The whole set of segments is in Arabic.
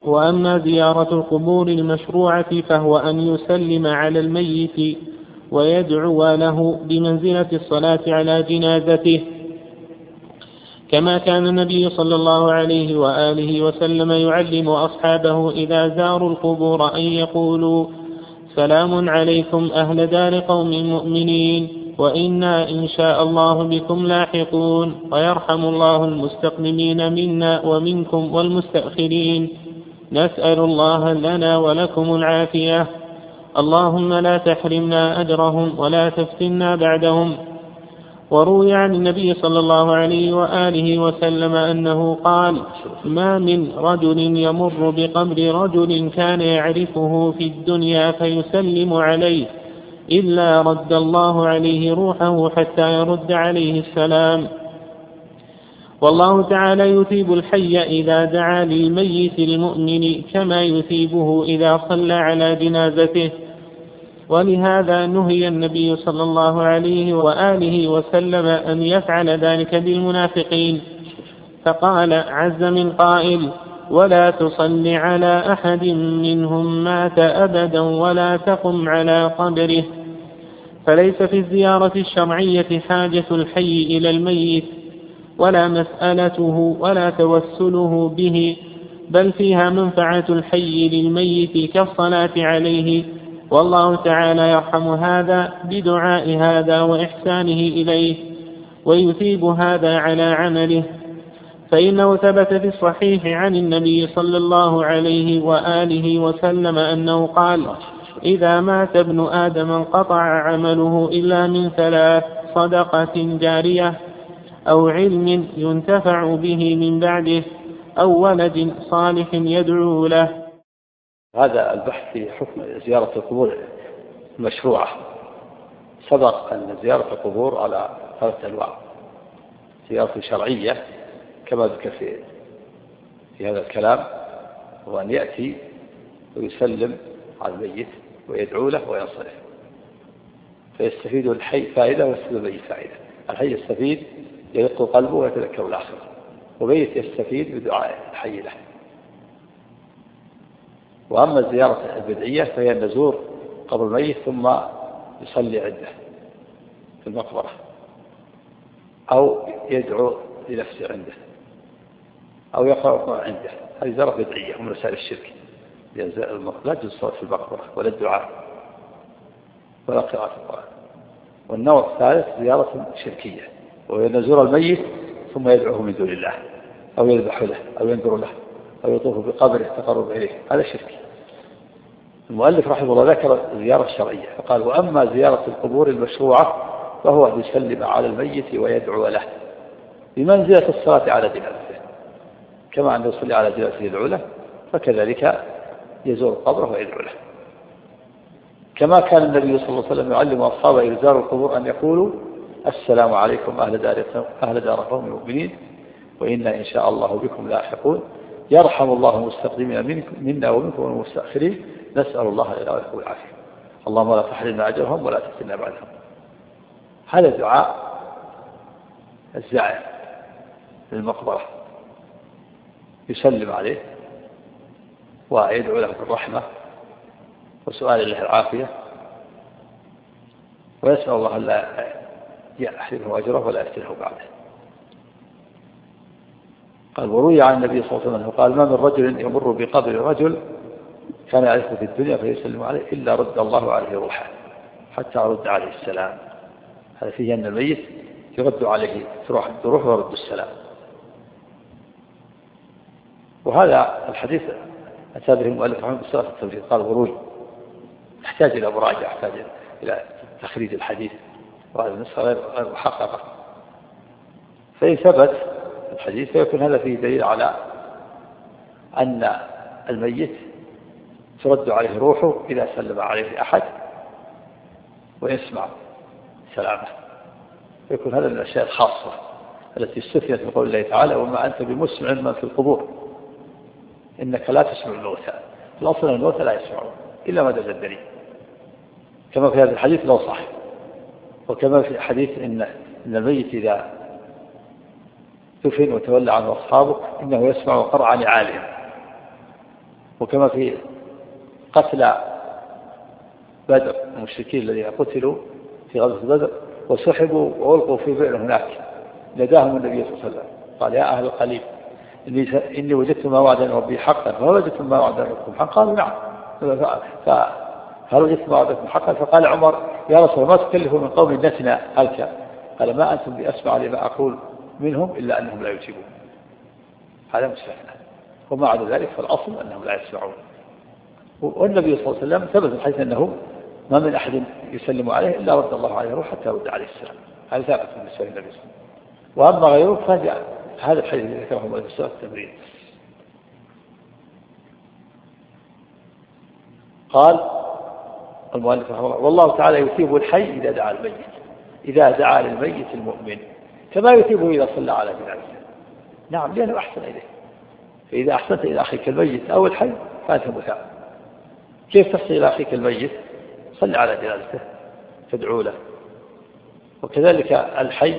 وأما زيارة القبور المشروعة فهو أن يسلم على الميت ويدعو له بمنزلة الصلاة على جنازته، كما كان النبي صلى الله عليه وآله وسلم يعلم أصحابه إذا زاروا القبور أن يقولوا: سلام عليكم أهل دار قوم مؤمنين، وإنا إن شاء الله بكم لاحقون، ويرحم الله المستقدمين منا ومنكم والمستأخرين، نسأل الله لنا ولكم العافية، اللهم لا تحرمنا أجرهم ولا تفتنا بعدهم. وروي عن النبي صلى الله عليه وآله وسلم أنه قال: ما من رجل يمر بقبر رجل كان يعرفه في الدنيا فيسلم عليه إلا رد الله عليه روحه حتى يرد عليه السلام. والله تعالى يثيب الحي إذا دعا للميت المؤمن كما يثيبه إذا صلى على جنازته، ولهذا نهي النبي صلى الله عليه وآله وسلم أن يفعل ذلك بالمنافقين، فقال عز من قائل: ولا تصل على أحد منهم مات أبدا ولا تقم على قبره. فليس في الزيارة الشرعية حاجة الحي إلى الميت ولا مسألته ولا توسله به، بل فيها منفعة الحي للميت كالصلاة عليه، والله تعالى يرحم هذا بدعاء هذا وإحسانه إليه، ويثيب هذا على عمله، فإنه ثبت في الصحيح عن النبي صلى الله عليه وآله وسلم أنه قال: إذا مات ابن آدم انقطع عمله إلا من 3: صدقة جارية، أو علم ينتفع به من بعده، أو ولد صالح يدعو له. هذا البحث في حكم زيارة القبور المشروعة. سبق أن زيارة القبور على 3 أنواع: زيارة شرعية كما ذكر في هذا الكلام، هو أن يأتي ويسلم على الميت ويدعو له وينصرف، فيستفيد الحي فائدة ويستفيد الميت فائدة. الحي يستفيد يدق قلبه ويتذكر الآخرة، وميت يستفيد بدعاء الحي له. وأما الزيارة البدعية فهي أن نزور قبر الميت ثم يصلي عنده في المقبرة، أو يدعو لنفسه عنده، أو يقرأ عنده. هذه زيارة بدعية ومن وسائل الشرك، لا تجوز الصلاة في المقبرة ولا الدعاء ولا قراءة القرآن. والنوع الثالث زيارة شركية، وهي نزور الميت ثم يدعوه من دون الله، أو يذبح له، أو ينذر له، أو يطوف بقبره تقرب إليه. هذا شرك. المؤلف رحمه الله ذكر الزيارة الشرعية فقال: وأما زيارة القبور المشروعة فهو أن يسلم على الميت ويدعو له بمنزلة الصلاة على جنازته، كما أن يصلي على جنازته يدعو له، فكذلك يزور قبره ويدعو له. كما كان النبي صلى الله عليه وسلم يعلم أصحابه إذا زاروا القبور أن يقولوا: السلام عليكم أهل دار قوم مؤمنين، وإنا إن شاء الله بكم لاحقون، يرحم الله المستقدمين منا ومنكم والمستأخرين، نسأل الله لنا ولكم العافية، اللهم لا تحرمنا أجرهم ولا تفتنا بعدهم. هذا دعاء الزائر للمقبرة، يسلم عليه ويدعو له بالرحمة وسؤال له العافية، ويسأل الله لا يحرمه أجره ولا يفتنه بعده. قال: وروي عن النبي صلى الله عليه وسلم قال: ما من رجل يمر بقبر رجل كان يعرفه في الدنيا فيسلم عليه إلا رد الله عليه روحه حتى يرد عليه السلام. هذا فيه أن الميت يرد عليه تروح ويرد السلام. وهذا الحديث أتى به المؤلف رحمه الله بصيغة التوحيد. قال: وروي يحتاج إلى مراجعة، يحتاج إلى تخريج الحديث، وهذا النسخة غير محققة. فإن ثبت الحديث فيكون هذا فيه دليل على أن الميت ترد عليه روحه إذا سلم عليه أحد ويسمع سلامه، فيكون هذا من الأشياء الخاصة التي استثنت من قول الله تعالى: وما أنت بمسمع من في القبور إنك لا تسمع الموتى. الأصل أن الموتى لا يسمعون إلا ما دل الدليل، كما في هذا الحديث لو صح، وكما في حديث إن الميت إذا دفن وتولى عنه أصحابه إنه يسمع قرع نعالهم. وكما في قتل بدر المشركين الذين قتلوا في غزوة بدر وسحبوا وألقوا في بئر هناك، ناداهم النبي صلى الله عليه وسلم قال يا أهل القليب إني وجدت ما وعدني ربي حقا، فهل وجدتم ما وعدني ربكم حقا؟ قالوا نعم. فهل وجدتم ما وعدكم حقا؟ فقال عمر يا رسول الله ما تكلفوا من قوم نتنا هلكا، قال ما أنتم بأسمع لما أقول منهم إلا أنهم لا يجيبون. هذا مستثنى، وما عدا ذلك فالأصل أنهم لا يسمعون. والنبي صلى الله عليه وسلم ثبت الحديث أنه ما من أحد يسلم عليه إلا رد الله عليه روح حتى رد عليه السلام. هذا ثابت من النبي صلى الله عليه وسلم. وأما غيره فهذا الحديث الذي ذكره مؤلف السنة التمرين. قال المؤلف رحمه الله والله تعالى يثيب الحي إذا دعا الميت، إذا دعا للميت المؤمن كما يثيبه إذا صلى على جنازته. نعم لأنه أحسن إليه، فإذا أحسنت إلى أخيك الميت أو الحي فأنت مثاب. كيف تحسن إلى أخيك الميت؟ صل على جنازته تدعو له. وكذلك الحي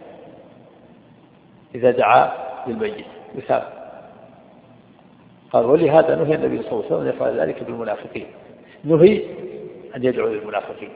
إذا دعا للميت مثاب. قال ولهذا نهي النبي صلى الله عليه وسلم أن يفعل ذلك بالمنافقين، نهي أن يدعو للمنافقين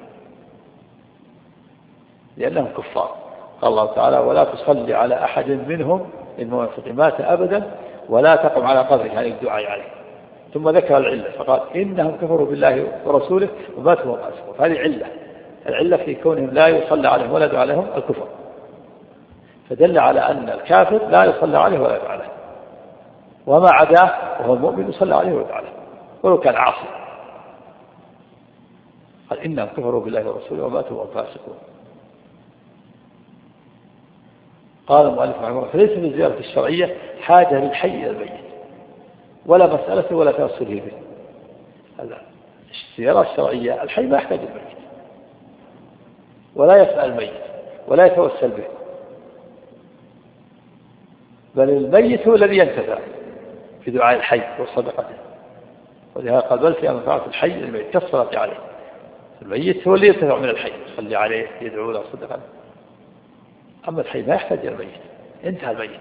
لأنهم كفار. قال الله تعالى ولا تصلي على أحد منهم المنافقين مات أبدا ولا تقم على قبره، يعني الدعاء عليه. ثم ذكر العلة فقال إنهم كفروا بالله ورسوله وماتوا وهم فاسقون. هذه العلة في كونهم لا يصلى عليهم ولا يدعى لهم الكفر، فدل على أن الكافر لا يصلى عليه ولا يدعى له، وما عداه وهو المؤمن يصلى عليه ويدعى له ولو كان عاصي. قال إنهم كفروا بالله ورسوله وماتوا وهم فاسقون. قال المؤلف رحمه الله فليس من الزيارة الشرعية حاجة للحي إلى الميت ولا مسألة ولا توسله به. هذا الزيارة الشرعية الحي ما يحتاج الميت ولا يسأل الميت ولا يتوسل به، بل الميت هو الذي ينتفع في دعاء الحي وصدقته. ولهذا قال بل في منفعة الحي الميت كالصلاة عليه. الميت هو اللي ينتفع من الحي، يصلي عليه يدعو له صدقه. أما الحي ما يحتاج إلى الميت، انتهى الميت.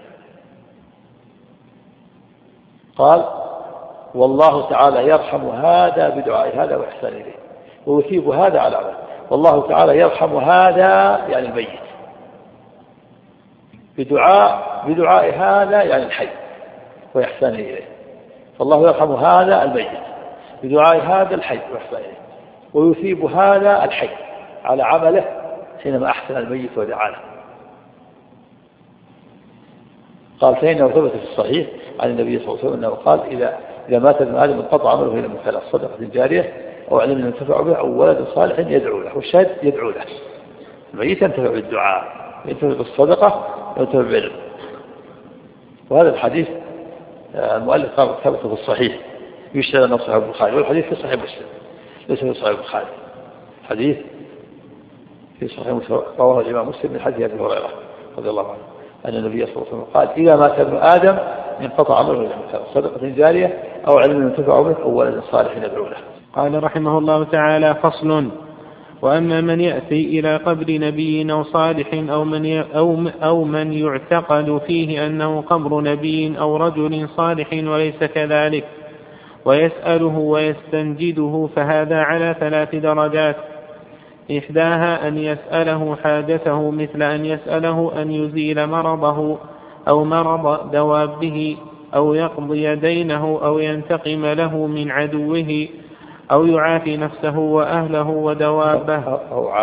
قال والله تعالى يرحم هذا بدعاء هذا وإحسان إليه ويثيب هذا على عمله. والله تعالى يرحم هذا يعني الميت بدعاء هذا يعني الحي وإحسان إليه. فالله يرحم هذا الميت بدعاء هذا الحي وإحسان إليه ويثيب هذا الحي على عمله حينما أحسن الميت ودعا له. قال فإنه ثبت في الصحيح عن النبي صلى الله عليه وسلم أنه قال إذا مات ابن آدم انقطع عمله إلا من ثلاث: صدقة جارية أو علم ينتفع به أو ولد صالح يدعو له. والشاهد يدعو له. الميت ينتفع بالدعاء، ينتفع بالصدقة، ينتفع بالعلم. وهذا الحديث المؤلف قال ثبت في الصحيح يشترى أنه صحيح البخاري، والحديث في صحيح مسلم ليس في صحيح البخاري. حديث في صحيح مسلم رواه الإمام مسلم من حديث أبي هريرة رضي الله عنه أن النبي صلى الله عليه وسلم قال إذا مات ابن آدم انقطع عمله إلا من ثلاث: صدقة جارية أو علم ينتفع به أو ولد صالح يدعو له. قال رحمه الله تعالى: فصل. وأما من يأتي إلى قبر نبي أو صالح أو من يعتقد فيه أنه قبر نبي أو رجل صالح وليس كذلك ويسأله ويستنجده، فهذا على 3 درجات: إحداها أن يسأله حاجته، مثل أن يسأله أن يزيل مرضه أو مرض دوابه أو يقضي دينه أو ينتقم له من عدوه أو يعافي نفسه وأهله ودوابه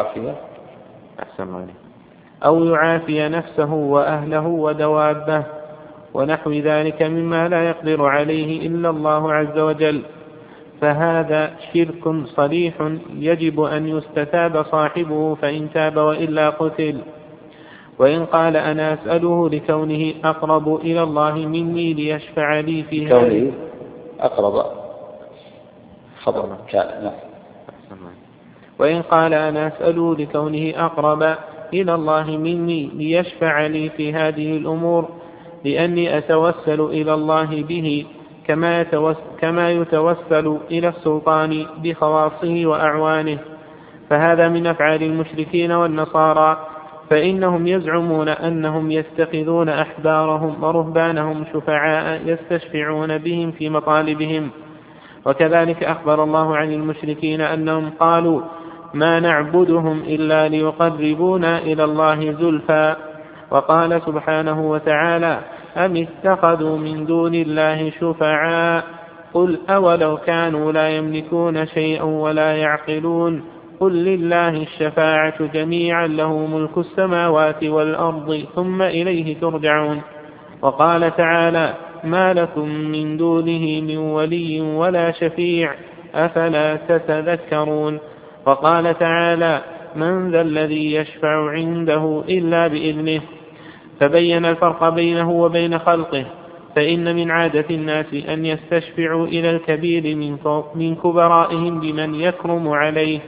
أو يعافي نفسه وأهله ودوابه ونحو ذلك مما لا يقدر عليه إلا الله عز وجل، فهذا شرك صريح يجب أن يستتاب صاحبه، فإن تاب وإلا قتل. وإن قال أنا أسأله لكونه أقرب إلى الله مني ليشفع لي في هذه أقرب خبر كان. وإن قال أنا أسأله لكونه أقرب إلى الله مني ليشفع لي في هذه الأمور لأني أتوسل إلى الله به كما يتوسل إلى السلطان بخواصه وأعوانه، فهذا من أفعال المشركين والنصارى، فإنهم يزعمون أنهم يتخذون أحبارهم ورهبانهم شفعاء يستشفعون بهم في مطالبهم، وكذلك أخبر الله عن المشركين أنهم قالوا ما نعبدهم إلا ليقربونا إلى الله زلفى. وقال سبحانه وتعالى أم اتخذوا من دون الله شفعاء قل أولو كانوا لا يملكون شيئا ولا يعقلون قل لله الشفاعة جميعا له ملك السماوات والأرض ثم إليه ترجعون. وقال تعالى ما لكم من دونه من ولي ولا شفيع أفلا تتذكرون. وقال تعالى من ذا الذي يشفع عنده إلا بإذنه. فبين الفرق بينه وبين خلقه، فإن من عادة الناس أن يستشفعوا إلى الكبير من كبرائهم بمن يكرم عليه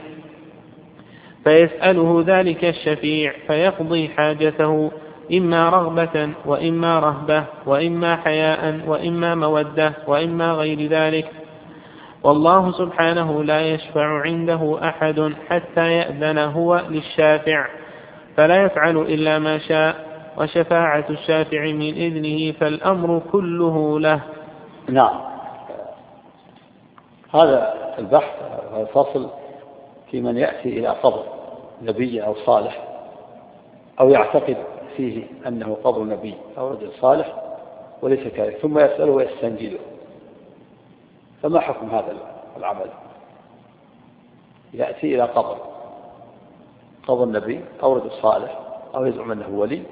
فيسأله ذلك الشفيع فيقضي حاجته إما رغبة وإما رهبة وإما حياء وإما مودة وإما غير ذلك. والله سبحانه لا يشفع عنده أحد حتى يأذن هو للشافع فلا يفعل إلا ما شاء، وشفاعة الشافع من إذنه فالأمر كله له. نعم، هذا البحث الفصل في من يأتي إلى قبر نبي أو صالح أو يعتقد فيه أنه قبر نبي أو رجل صالح وليس كذلك ثم يسأله ويستنجده، فما حكم هذا العمل؟ يأتي إلى قبر نبي أو رجل صالح أو يزعم أنه ولي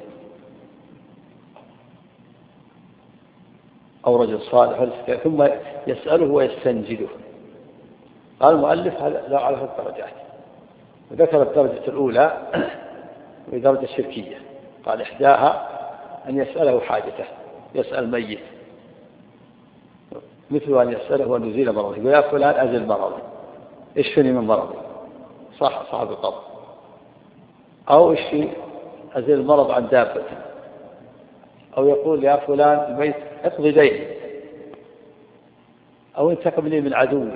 أو رجل صالح ثم يسأله ويستنجده. قال المؤلف هذا على الدرجات، وذكر الدرجة الأولى وهي درجة شركية، قال إحداها أن يسأله حاجته، يسأل ميت مثل أن يسأله أن يزيل مرضه، ويا فلان أزل مرضي اشفني من مرضي صاحب القبر، أو اشفي أزل المرض عن دابة، أو يقول يا فلان الميت اقضي ديني، أو انتقم لي من عدوي،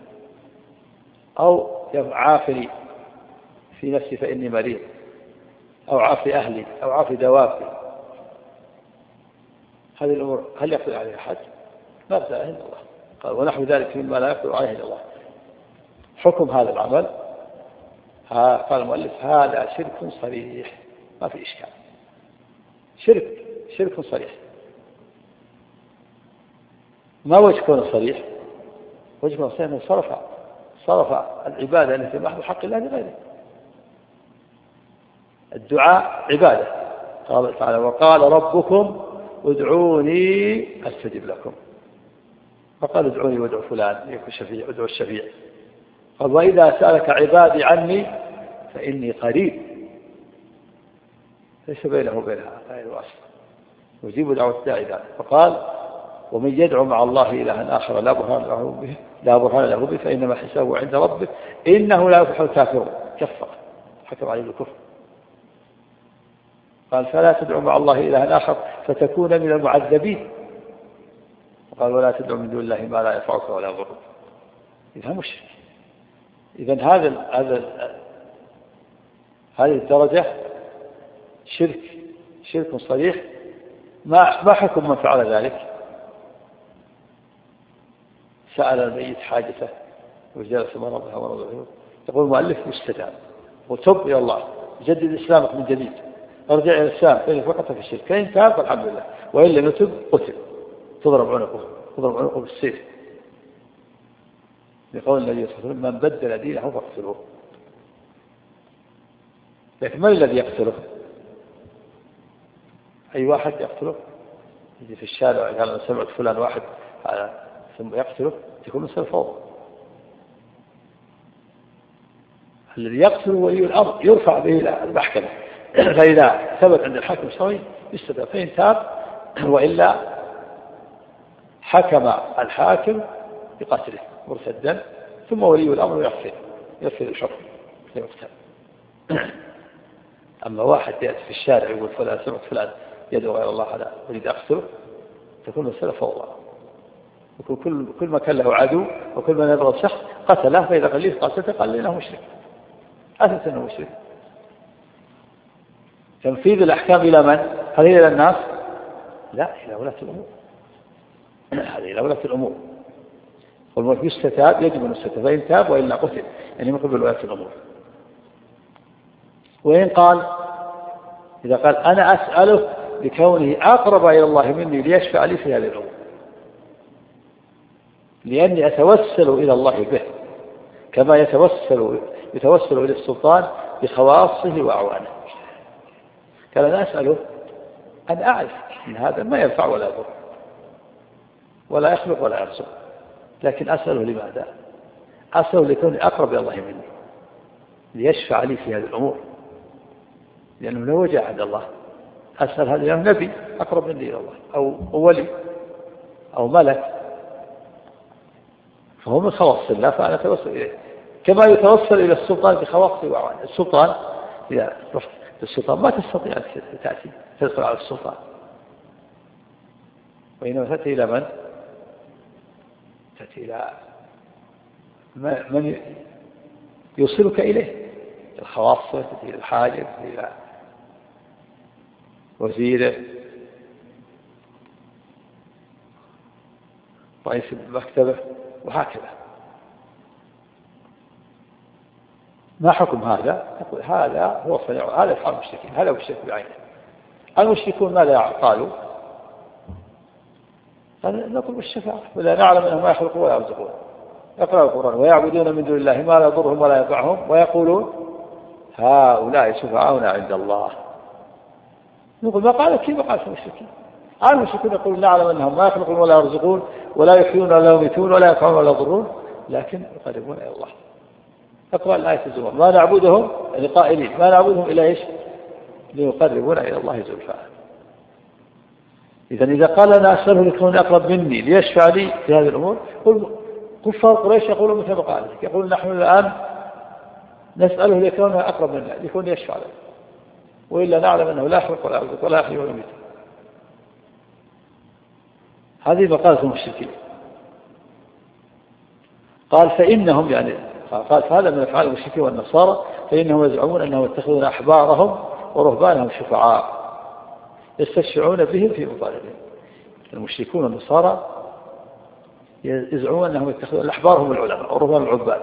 أو عافني في نفسي فإني مريض، أو عافي أهلي، أو عافي دوابي. هذه الأمور هل يقدر عليها أحد؟ ما يقدر عليها إلا الله. قال ونحو ذلك مما لا يقدر عليه إلا الله. حكم هذا العمل قال المؤلف هذا شرك صريح ما في إشكال، شرك صريح. ما وجه كونه صريح؟ وجه كونه صريح أنه صرف العبادة التي محض حق الله لغيره. الدعاء عبادة، قال تعالى وقال ربكم ادعوني أستجب لكم، فقال ادعوني وادعو فلان يكون شفيع، ادعو الشفيع. قال وإذا سألك عبادي عني فإني قريب ليس بينه وبينها غير واسطة يجيب دعوة الداعي ذلك. فقال ومن يدعو مع الله إلها آخر لا برهان له به فإنما حسابه عند ربه إنه لا يفلح الكافرون. كفر، حكم عليه بالكفر. قال فلا تدعو مع الله إلها آخر فتكون من المعذبين. قال ولا تدعو من دون الله ما لا ينفعك ولا يضرك. إذا مشرك. إذن هذه الدرجة شرك صريح. ما حكم من فعل ذلك؟ سأل الميت حاجته وجلس مرضها ورضه، يقول المؤلف مستدام وتب إلى الله، جدد إسلامك من جديد، ارجع إلى الإسلام فإن فقط في الشرك، فإن تاب فالحمد لله، وإن لم يتب قتل، تضرب عنقه بالسيف، لقول النبي صلى الله عليه وسلم من بدل دينه فاقتلوه. لكن من الذي يقتله؟ أي واحد يقتله يجي في الشارع قال أنا سمعت فلان واحد ثم يقتله، تكون مثل الفوضى. الذي يقتل ولي الأمر يرفع به إلى المحكمة، فإذا ثبت عند الحاكم الشرعي يستدعى، فإن تاب وإلا حكم الحاكم بقتله مرتدا، ثم ولي الأمر يغفر الحكم لمقتل. أما واحد يأتي في الشارع يقول فلان سمعت فلان يدعو غير الله على أريد أقتله، تكون مسألة فوضى، وكل ما كان له عدو وكل ما يبغى الشخص قتله، فإذا قليل قتلته قال إنه مشرك، أثبت أنه مشرك. تنفيذ الأحكام إلى من؟ هل هي إلى الناس؟ لا، إلى ولاة الأمور. هذه إلى ولاة الأمور. والملك يستتاب، يجب أن يستتاب، فإن تاب وإلا قتل، يعني من قبل ولاة الأمور. وإن قال إذا قال أنا أسأله لكونه أقرب إلى الله مني ليشفع لي في هذه الأمور، لأني أتوسل إلى الله به كما يتوسل إلى السلطان بخواصه وأعوانه. قال أنا أسأله أن أعرف أن هذا ما ينفع ولا يضر ولا يخلق ولا يرزق، لكن أسأله لماذا؟ أسأله لكونه أقرب إلى الله مني ليشفع لي في هذه الأمور، لأنه لو جاء عند الله أسأل هذا لأنه نبي أقرب مني إلى الله أو ولي أو ملك، فهو من خواص الله، فأنا أتوسل إليه كما يتوسل إلى السلطان بخواصه وأعوانه. السلطان إذا رحت السلطان ما تستطيع أن تأتي تدخل على السلطان، وإنما تأتي إلى من؟ تأتي إلى من يوصلك إليه الخواص، تأتي إلى الحاجب، إلى وزيره، رئيس المكتبة، وهكذا. ما حكم هذا؟ نقول هذا هو صنيع، هذا أفعال المشركين، هذا هو الشرك بعينه. المشركون ماذا قالوا؟ نطلب الشفاعة ولا نعلم أنهم ما يخلقون ولا يرزقون. يقرأ القرآن ويعبدون من دون الله ما لا يضرهم ولا ينفعهم ويقولون هؤلاء شفعاؤنا عند الله. نقول ما قال كيف قال المشركين؟ المشركون يقولون نعلم أنهم ما يخلقون ولا يرزقون ولا يحيون ولا يميتون ولا ينفعون ولا يضرون، لكن يقربون إلى الله. اقرأ الآية الزمر ما نعبدهم، يعني قائلين ما نعبدهم إلا إيش؟ ليقربونا إلى الله زلفى. إذا قال أنا أسأله لكون أقرب مني ليشفع لي في هذه الأمور، كفار قريش يقولون مثل ما قال، يقول نحن الآن نسأله لكون أقرب منا لكون يشفع لي، وإلا نعلم أنه لا يخلق ولا يرزق ولا يحيي ولا يميت. هذه مقالة المشركين. قال فإنهم يعني قال فهذا من أفعال المشركين والنصارى، فإنهم يزعمون أنهم يتخذون أحبارهم ورهبانهم شفعاء يستشفعون بهم في مطالبهم. المشركون والنصارى يزعمون أنهم يتخذون أحبارهم العلماء ورهبان العباد.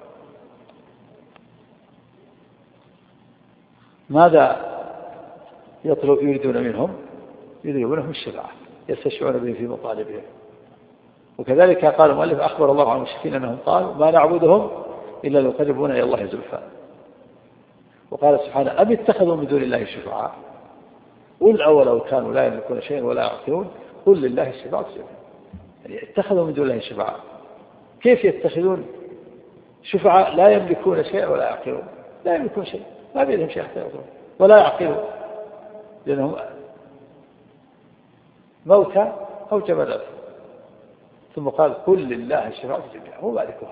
ماذا يريدون منهم؟ يريدونهم الشفاعة يستشفعون بهم في مطالبهم. وكذلك قال المؤلف أخبر الله عن المشركين أنهم قالوا ما نعبدهم إلا ليقربونا إلى الله زلفى. وقال سبحانه أم اتخذوا من دون الله شفعاء قل أولو كانوا لا يملكون شيئا ولا يعقلون قل لله الشفاعة جميعا. يعني اتخذوا من دون الله شفعاء. كيف يتخذون شفعاء لا يملكون شيئا ولا يعقلون؟ لا يملكون شيء، ما بيدهم شيء حتى يعقلون ولا يعقلون، لأنهم موتى أو جمادات. ثم قال قل لله الشفاعة جميعا هو مالكها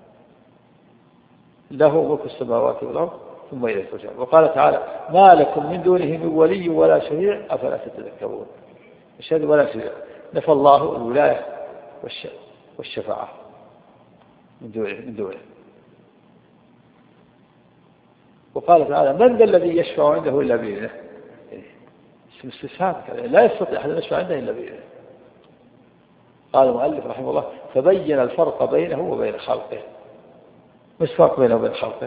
له ملك السماوات والأرض ثم إليه ترجعون. وقال تعالى ما لكم من دونه من ولي ولا شفيع أفلا تتذكرون. الشهادة ولا شفيع، نفى الله الولاية والشفاعة من دونه. وقال تعالى من ذا الذي يشفع عنده إلا بإذنه. اسم استفهام لا يستطيع أحد أن يشفع عنده إلا بإذنه. قال المؤلف رحمه الله فبين الفرق بينه وبين خلقه. مش فرق بينه وبين خلقه؟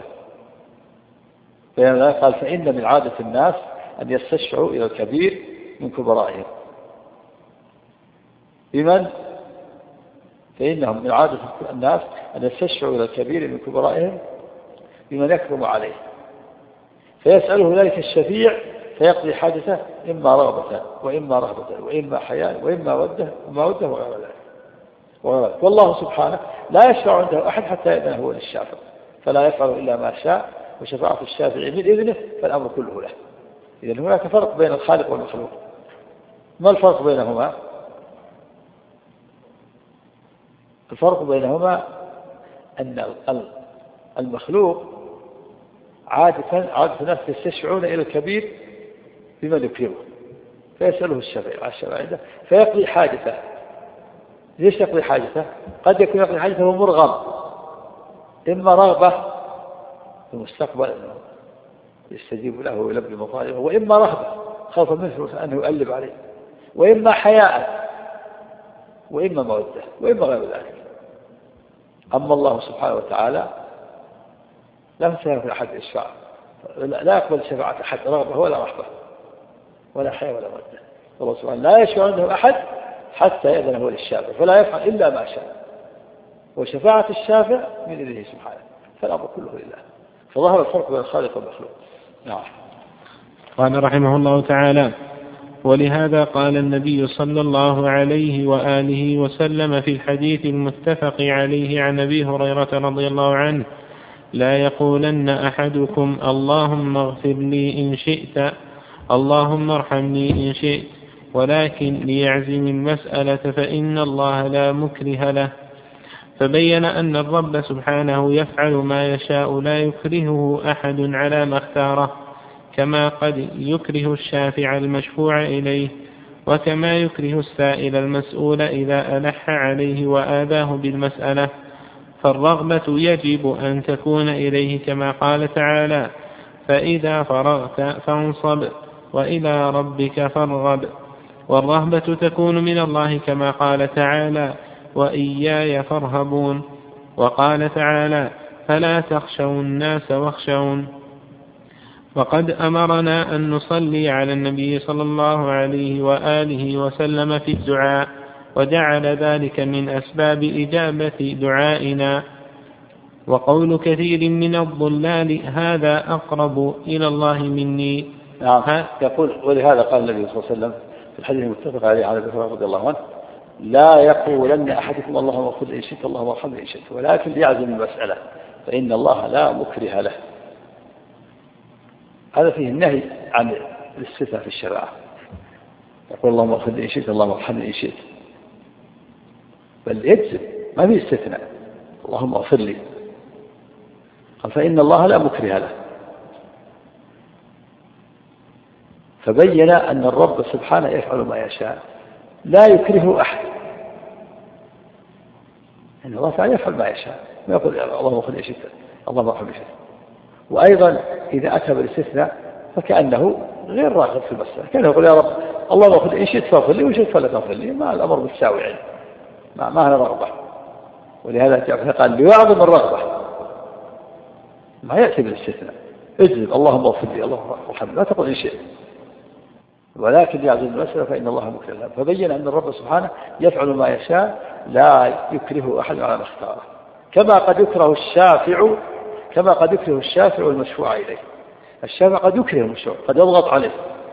قال فإن من عادة الناس أن يستشفعوا إلى الكبير من كبرائهم. بمن؟ فإنهم من عادة الناس أن يستشفعوا إلى الكبير من كبرائهم بمن يكرم عليه فيسأله ذلك الشفيع فيقضي حاجته إما رغبة وإما رهبة وإما حياء وإما وده وغير ذلك. والله سبحانه لا يشفع عنده أحد حتى يأذنه هو للشافع فلا يفعل إلا ما شاء وشفاعة الشافع من إذنه فالأمر كله له. إذن هناك فرق بين الخالق والمخلوق. ما الفرق بينهما؟ الفرق بينهما أن المخلوق عادة الناس يستشفعون إلى الكبير بمن يكرمه فيسأله الشفيع عنده فيقضي حاجته. ليش يقضي حاجته؟ قد يكون يقضي حاجته مرغم، إما رغبة في المستقبل أنه يستجيب له ويلبي مطالبه، وإما رهبة خوفا منه أنه يؤلب عليه، وإما حياء، وإما مودة، وإما غير ذلك. أما الله سبحانه وتعالى لا يمكن أحد يشفع، لا يقبل شفاعة أحد رغبة ولا رحبة ولا حياة ولا مودة. الله سبحانه لا يشفع عنده أحد حتى يأذن هو للشافع، فلا يفعل إلا ما شاء، وشفاعة الشافع من إذنه سبحانه، فالأمر كله لله. فظهر الفرق بين الخالق والمخلوق. نعم. قال رحمه الله تعالى: ولهذا قال النبي صلى الله عليه وآله وسلم في الحديث المتفق عليه عن أبي هريرة رضي الله عنه: لا يقولن أحدكم اللهم اغفر لي إن شئت، اللهم ارحمني إن شئت، ولكن ليعزم المسألة فإن الله لا مكره له. فبين أن الرب سبحانه يفعل ما يشاء لا يكرهه أحد على ما اختاره، كما قد يكره الشافع المشفوع إليه، وكما يكره السائل المسؤول إذا ألح عليه وآذاه بالمسألة. فالرغبة يجب أن تكون إليه كما قال تعالى: فإذا فرغت فانصب وإلى ربك فارغب. والرهبة تكون من الله كما قال تعالى: وإياي فارهبون. وقال تعالى: فلا تخشوا الناس واخشون. وقد أمرنا أن نصلي على النبي صلى الله عليه وآله وسلم في الدعاء، وجعل ذلك من أسباب إجابة دعائنا. وقول كثير من الضلال هذا أقرب إلى الله مني. نعم. يقول: ولهذا قال النبي صلى الله عليه وسلم في الحديث المتفق عليه عن أبي هريرة رضي الله عنه: لا يقولن أحدكم اللهم اغفر لي إن شئت، اللهم ارحمني إن شئت، ولكن ليعزم المسألة فإن الله لا مكره له. هذا فيه النهي عن الاستثناء في الشريعة. يقول اللهم اغفر لي إن شئت، اللهم ارحمني إن شئت، بل يجزم، ما في استثناء. اللهم اغفر لي، قال فإن الله لا مكره له. فبين أن الرب سبحانه يفعل ما يشاء لا يكره أحد، إن الله تعالى يفعل ما يشاء، ما يقول اللهم اغفر لي إن شئت، اللهم ارحمني إن شئت. وأيضا إذا أتى بالاستثناء فكأنه غير راغب في المسألة، كأنه يقول يا رب اللهم اغفر لي إن شئت فاغفر لي وإن شئت فلا تغفر لي، ما الأمر متساوي يعني، ما هنا رغبة. ولهذا قال ليعظم الرغبة، ما يأتي بالاستثناء. اجزم اللهم اغفر لي، اللهم ارحمني، لا تقول إن شئت، ولكن يعزم المسألة فإن الله مكره له. فبين أن الرب سبحانه يفعل ما يشاء لا يكره أحد على ما اختاره، كما قد يكره الشافع المشفوع إليه. الشافع قد يكره المشفوع، قد يضغط عليه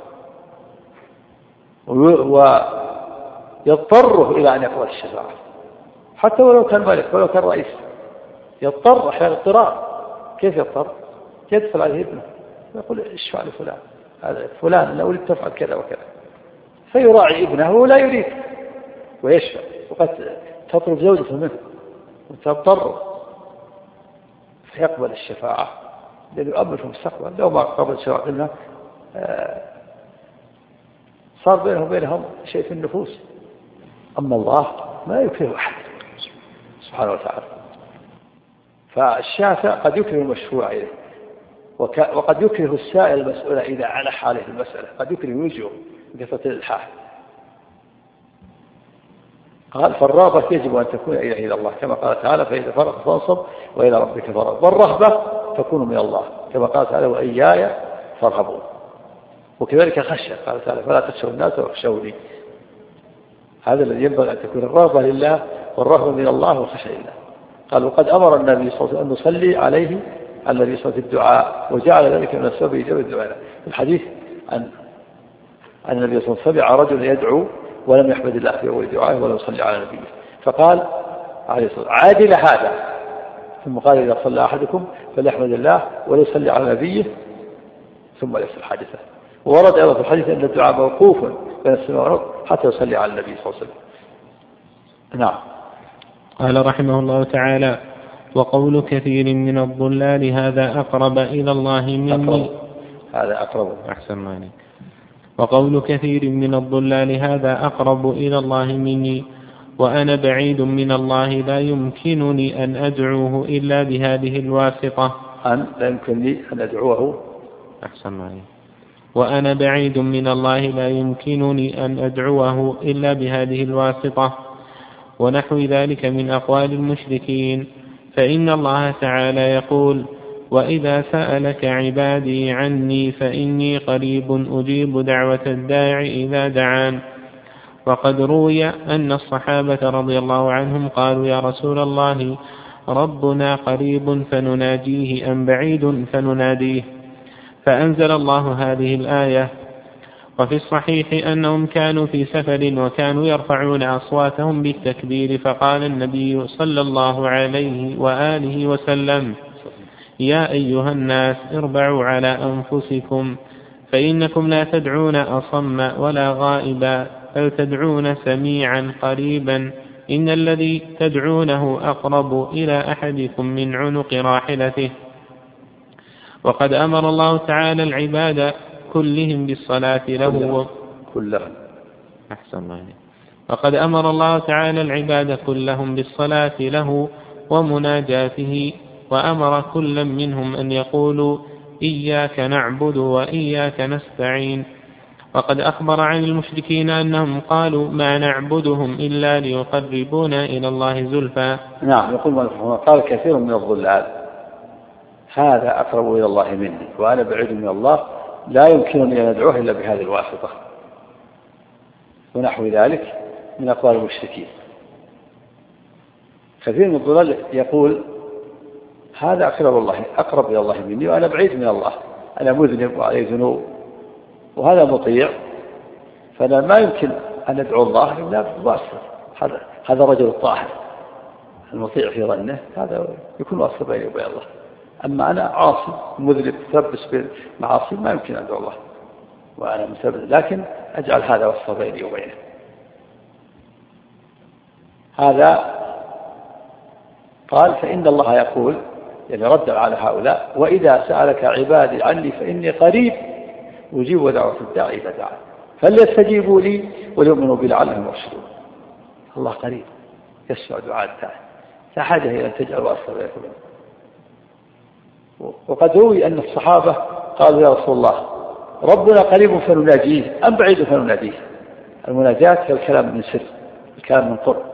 ويضطره إلى أن يقبل الشفاعة، حتى ولو كان ملك ولو كان رئيس، يضطر أحيانا اضطرار. كيف يضطر؟ يدخل عليه ابنه يقول اشفع لفلان، هذا فلان أنا أريد تفعل كذا وكذا، فيراعي ابنه ولا يريد ويشفع، وقد تطلب زوجته منه وتضطر فيقبل الشفاعة، لأنه يؤمل في المستقبل. لو ما قبل الشفاعة ابنه صار بينهم وبينهم شيء في النفوس. أما الله ما يكره أحد سبحانه وتعالى. فالشافع قد يكره المشفوع إليه، وقد يكره السائل المسؤول إذا على حاله المسألة، قد يكره وجهه بكثرة الإلحاح. قال فالرغبة يجب أن تكون إلى الله كما قال تعالى: فإذا فرغت فانصب وإلى ربك فارغب. والرغبة تكون من الله كما قال تعالى: وإياي فارهبون. وكذلك خشية قال تعالى: فلا تخشوا الناس واخشوني. هذا الذي ينبغي أن تكون الرغبة لله والرغبة من الله والخشية لله. قال: وقد أمر النبي صلى الله عليه وسلم أن نصلي عليه الذي صلى في الدعاء، وجعل ذلك من السبب إجابة الدعاء. في الحديث أن النبي صلى الله عليه وسلم سمع رجل يدعو ولم يحمد الله في أول دعائه ولم يصلي على نبيه، فقال عليه الصلاة والسلام: عادل هذا. ثم قال: إذا صلى أحدكم فليحمد الله وليصلي على نبيه ثم ليصل حادثه. وورد أيضا في الحديث أن الدعاء موقوف بين السماء والأرض حتى يصلي على النبي صلى الله عليه وسلم. نعم. قال رحمه الله تعالى: وقول كثير من الضلال هذا أقرب إلى الله مني. هذا أقرب. أحسن ما عليك. وقول كثير من الضلال هذا أقرب إلى الله مني، وأنا بعيد من الله لا يمكنني أن أدعوه إلا بهذه الواسطة. لا يمكنني أن أدعوه. أحسن ما عليك. وأنا بعيد من الله لا يمكنني أن أدعوه إلا بهذه الواسطة. ونحو ذلك من أقوال المشركين. فإن الله تعالى يقول: وإذا سألك عبادي عني فإني قريب أجيب دعوة الداع إذا دعان. وقد روي أن الصحابة رضي الله عنهم قالوا: يا رسول الله، ربنا قريب فنناجيه أم بعيد فنناديه؟ فأنزل الله هذه الآية. وفي الصحيح أنهم كانوا في سفر وكانوا يرفعون أصواتهم بالتكبير، فقال النبي صلى الله عليه وآله وسلم: يا أيها الناس اربعوا على أنفسكم، فإنكم لا تدعون أصم ولا غائبا، بل تدعون سميعا قريبا، إن الذي تدعونه أقرب إلى أحدكم من عنق راحلته. وقد أمر الله تعالى العباد كلهم بالصلاة له وقد أمر الله تعالى العباد كلهم بالصلاة له ومناجاته، وأمر كل منهم أن يقولوا: إياك نعبد وإياك نستعين. وقد أخبر عن المشركين أنهم قالوا: ما نعبدهم إلا ليقربونا إلى الله زلفى. نعم، يقول قال كثير من الضلال: هذا أقرب إلى الله مني وأنا بعيد من الله، لا يمكنني أن أدعوه إلا بهذه الواسطة، ونحو ذلك من أقوال المشركين. كثير من الضلال يقول: هذا أقرب إلى الله مني وأنا بعيد من الله، أنا مذنب وعلي ذنوب، وهذا مطيع، فأنا ما يمكن أن أدعو الله إلا بواسطة. هذا رجل الطاهر المطيع في ظنه، هذا يكون واسطة بيني وبين الله. أما أنا عاصي مذنب تلبس بالمعاصي، ما يمكن أن أدعو الله وأنا مثبت، لكن أجعل هذا واسطة بيني وبينه. هذا قال: فإن الله يقول، يعني رد على هؤلاء: وإذا سألك عبادي عني فإني قريب أجيب دعوة الداعي إذا دعان فليستجيبوا لي وليؤمنوا بي لعلهم يرشدون. الله قريب يسمع دعاء الداعي، لا حاجة إلى أن تجعل واسطة بينكم. وقد روي أن الصحابة قالوا: يا رسول الله، ربنا قريب فنناجيه أم بعيد فنناديه؟ المناجاة هي الكلام من سر، الكلام من قرب،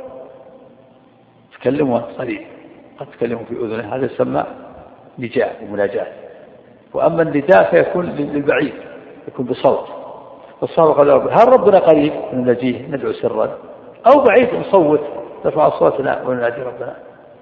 تكلمه قريب، قد تكلمه في أذنه، هذا يسمى نجاة ومناجاة. وأما النداء فيكون للبعيد، يكون بصوت. فالصحابة قالوا: هل ربنا قريب نناجيه ندعو سرا، أو بعيد نصوت نرفع أصواتنا وننادي ربنا؟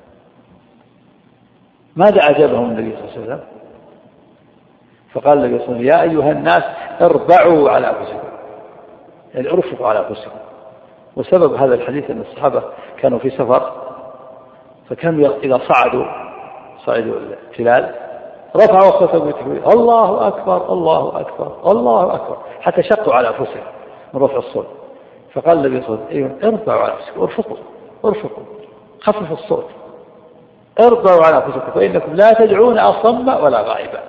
ماذا أجابهم النبي صلى الله عليه وسلم؟ فقال النبي صلى الله عليه وسلم: يا أيها الناس اربعوا على أنفسكم، يعني ارفقوا على أنفسكم. وسبب هذا الحديث أن الصحابة كانوا في سفر، فكانوا إذا صعدوا التلال رفعوا أصواتهم بالتكبير: الله أكبر الله أكبر الله أكبر، حتى شقوا على أنفسهم من رفع الصوت. فقال النبي صلى الله عليه وسلم: ارفعوا على أنفسكم، ارفقوا خففوا الصوت، ارضوا على أنفسكم، فإنكم لا تدعون أصم ولا غائبا.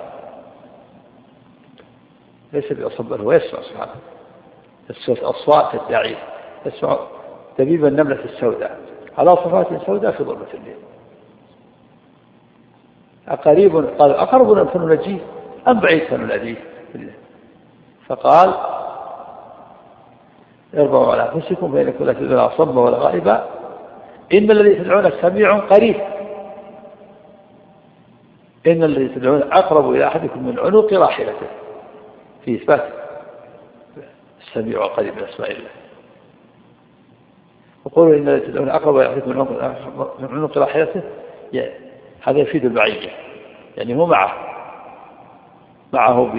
ليس بأصم، هو يسمع سبحانه، الصوت أصوات الداعين، يسمع دبيب النملة السوداء على صفات سوداء في ظلمة الليل. قال: أقرب فننجيه أم بعيد فنناديه؟ فقال: ارضوا على أنفسكم فإنكم لا تدعون أصم ولا غائبا، إن الذي تدعون سميع قريب، إن الذي تدعون أقرب إلى أحدكم من عنق راحلته، في إثبات السميع والقريب من أسماء الله. وقولوا إن الذي تدعون أقرب إلى أحدكم من عنق راحلته، هذا يفيد البعيد، يعني هو معه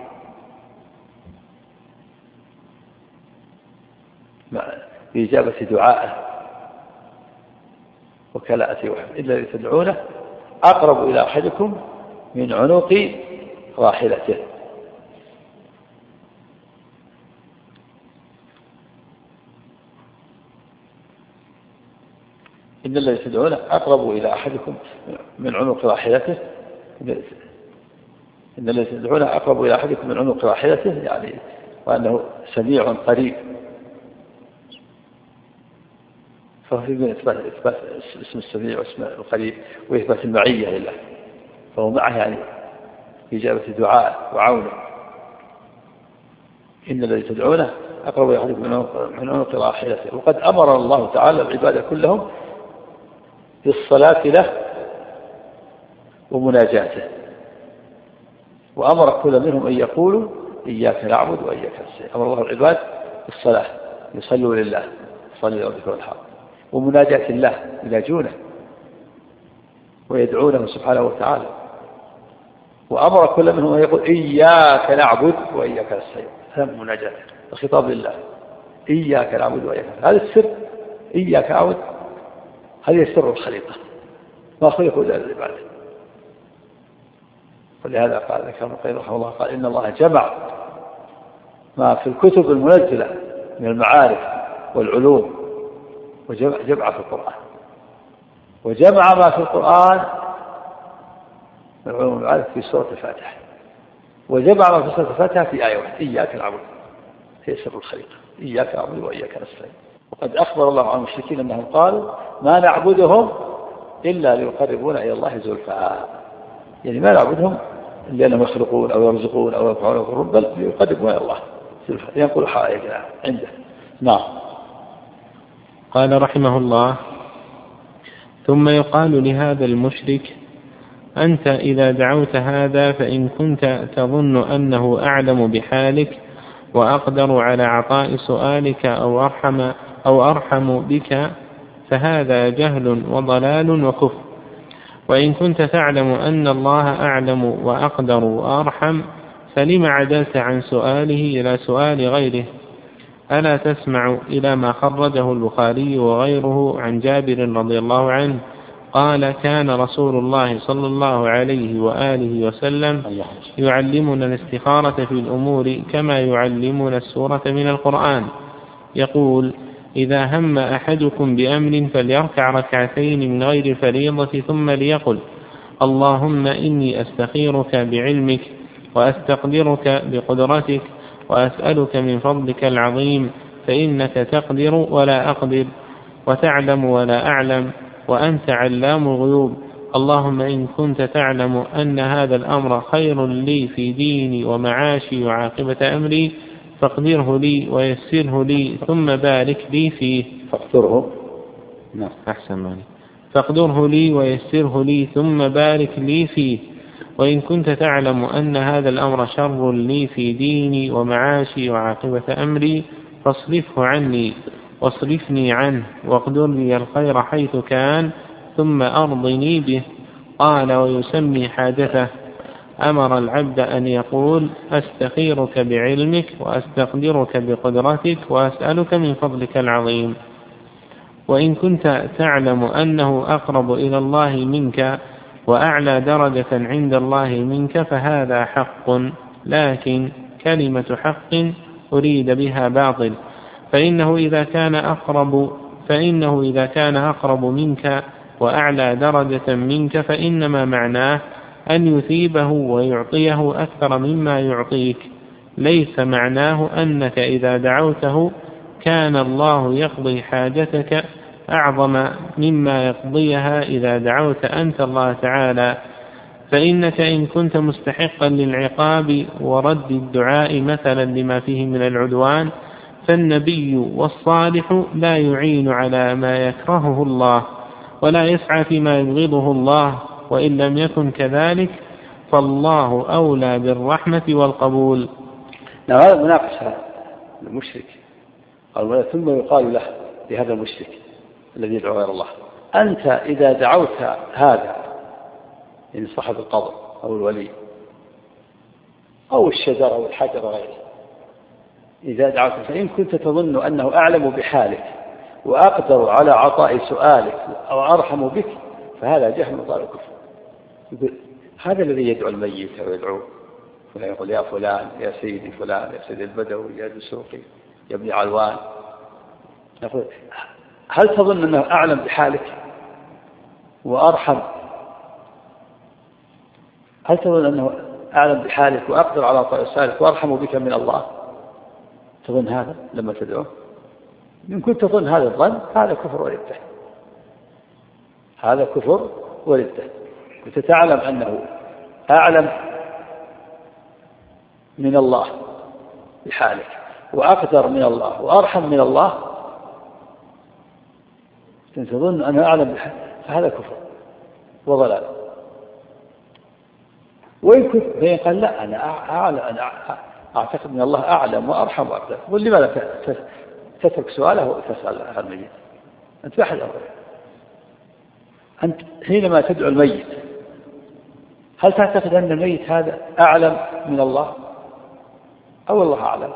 بإجابة دعائه وكلاءته وحده. إلا الذي تدعونه أقرب إلى أحدكم من عنق راحلته. إن الذي تدعونه أقرب إلى أحدكم من عنق راحلته، إن الذي تدعونه أقرب إلى أحدكم من عنق راحلته، يعني وأنه سميع قريب. ففي من إثبات اسم السميع واسم القريب وإثبات المعية لله، فهو معه يعني في إجابة دعاء وعونه. إن الذي تدعونه أقرب إلى أحدكم من عنق راحلته. وقد أمر الله تعالى العباد كلهم بالصلاة له ومناجاته، وأمر كل منهم أن يقولوا إياك نعبد وإياك نستعين. أمر الله العباد بالصلاة، يصلوا لله، يصلي لربك والحق، ومناجاة الله، يناجونه ويدعونه سبحانه وتعالى. وأمر كل منهم أن يقول إياك نعبد وإياك نستعين، هذا مناجاة، الخطاب لله، إياك نعبد وإياك نستعين. هذا السر، إياك نعبد، هذه سر الخليقة، ما خلقوا إلا للعبادة. ولهذا قال ذكر ابن القيم رحمه الله قال إن الله جمع ما في الكتب المنزلة من المعارف والعلوم، وجمع في القرآن، وجمع ما في القرآن من العلوم والمعارف في سورة الفاتحة، وجمع ما في سورة الفاتحة في آية واحدة، إياك نعبد، هي سر الخليقة، إياك نعبد وإياك نستعين. وقد أخبر الله عن المشركين أنهم قالوا ما نعبدهم إلا ليقربونا إلى الله زلفى، يعني ما نعبدهم لأنهم يخلقون أو يرزقون أو ينفعون أو يضرون، بل ليقربونا إلى الله زلفى، ينقل حائجنا عنده. نعم. قال رحمه الله: ثم يقال لهذا المشرك: أنت إذا دعوت هذا فإن كنت تظن أنه أعلم بحالك وأقدر على عطاء سؤالك أو أرحم بك، فهذا جهل وضلال وكفر. وإن كنت تعلم أن الله أعلم وأقدر وأرحم، فلم عدلت عن سؤاله إلى سؤال غيره؟ ألا تسمع إلى ما خرجه البخاري وغيره عن جابر رضي الله عنه قال: كان رسول الله صلى الله عليه وآله وسلم يعلمنا الاستخارة في الأمور كما يعلمنا السورة من القرآن. يقول: إذا هم أحدكم بأمر فليركع ركعتين من غير فريضة، ثم ليقل: اللهم إني أستخيرك بعلمك وأستقدرك بقدرتك وأسألك من فضلك العظيم، فإنك تقدر ولا أقدر وتعلم ولا أعلم وأنت علام الغيوب. اللهم إن كنت تعلم أن هذا الأمر خير لي في ديني ومعاشي وعاقبة أمري فاقدره لي ويسره لي ثم بارك لي فيه. فاقدره، نعم، أحسن مالي. فاقدره لي ويسره لي ثم بارك لي فيه. وإن كنت تعلم أن هذا الأمر شر لي في ديني ومعاشي وعاقبة أمري فاصرفه عني واصرفني عنه واقدر لي الخير حيث كان ثم أرضني به. قال: ويسمي حاجته. أمر العبد أن يقول: أستخيرك بعلمك وأستقدرك بقدرتك وأسألك من فضلك العظيم. وإن كنت تعلم أنه أقرب إلى الله منك وأعلى درجة عند الله منك فهذا حق، لكن كلمة حق أريد بها باطل، فإنه إذا كان أقرب منك وأعلى درجة منك فإنما معناه أن يثيبه ويعطيه أكثر مما يعطيك، ليس معناه أنك إذا دعوته كان الله يقضي حاجتك أعظم مما يقضيها إذا دعوت أنت الله تعالى. فإنك إن كنت مستحقا للعقاب ورد الدعاء مثلا لما فيه من العدوان، فالنبي والصالح لا يعين على ما يكرهه الله ولا يسعى فيما يبغضه الله، وإن لم يكن كذلك فالله أولى بالرحمة والقبول. نعم، هذا مناقشة المشرك. ثم يقال له لهذا المشرك الذي يدعو غير الله: أنت إذا دعوت هذا، يعني صاحب القبر أو الولي أو الشجر أو الحجر وغيره، إذا دعوت فإن كنت تظن أنه أعلم بحالك وأقدر على عطاء سؤالك أو أرحم بك فهذا جهل وضلال وكفر. هذا الذي يدعو الميت ويدعو فلان، يقول: يا فلان، يا سيدي فلان، يا سيدي البدوي، يا دسوقي، يا ابن علوان. يقول: هل تظن أنه أعلم بحالك وأرحم؟ هل تظن أنه أعلم بحالك وأقدر على عطاء سؤالك وأرحم بك من الله؟ تظن هذا لما تدعوه؟ إن كنت تظن هذا الظن هذا كفر وردة، هذا كفر وردة. كنت تعلم أنه أعلم من الله بحالك وأقدر من الله وأرحم من الله، تظن أنه أعلم بحالك، فهذا كفر وضلال. وإن كنت قال لا أنا أعلم، أنا أعتقد أن الله أعلم وأرحم وأقدر. قل لماذا تترك سؤاله وتسأل عن الميت؟ أنت بأحد أمرين. أنت حينما تدعو الميت هل تعتقد أن الميت هذا أعلم من الله أو الله أعلم؟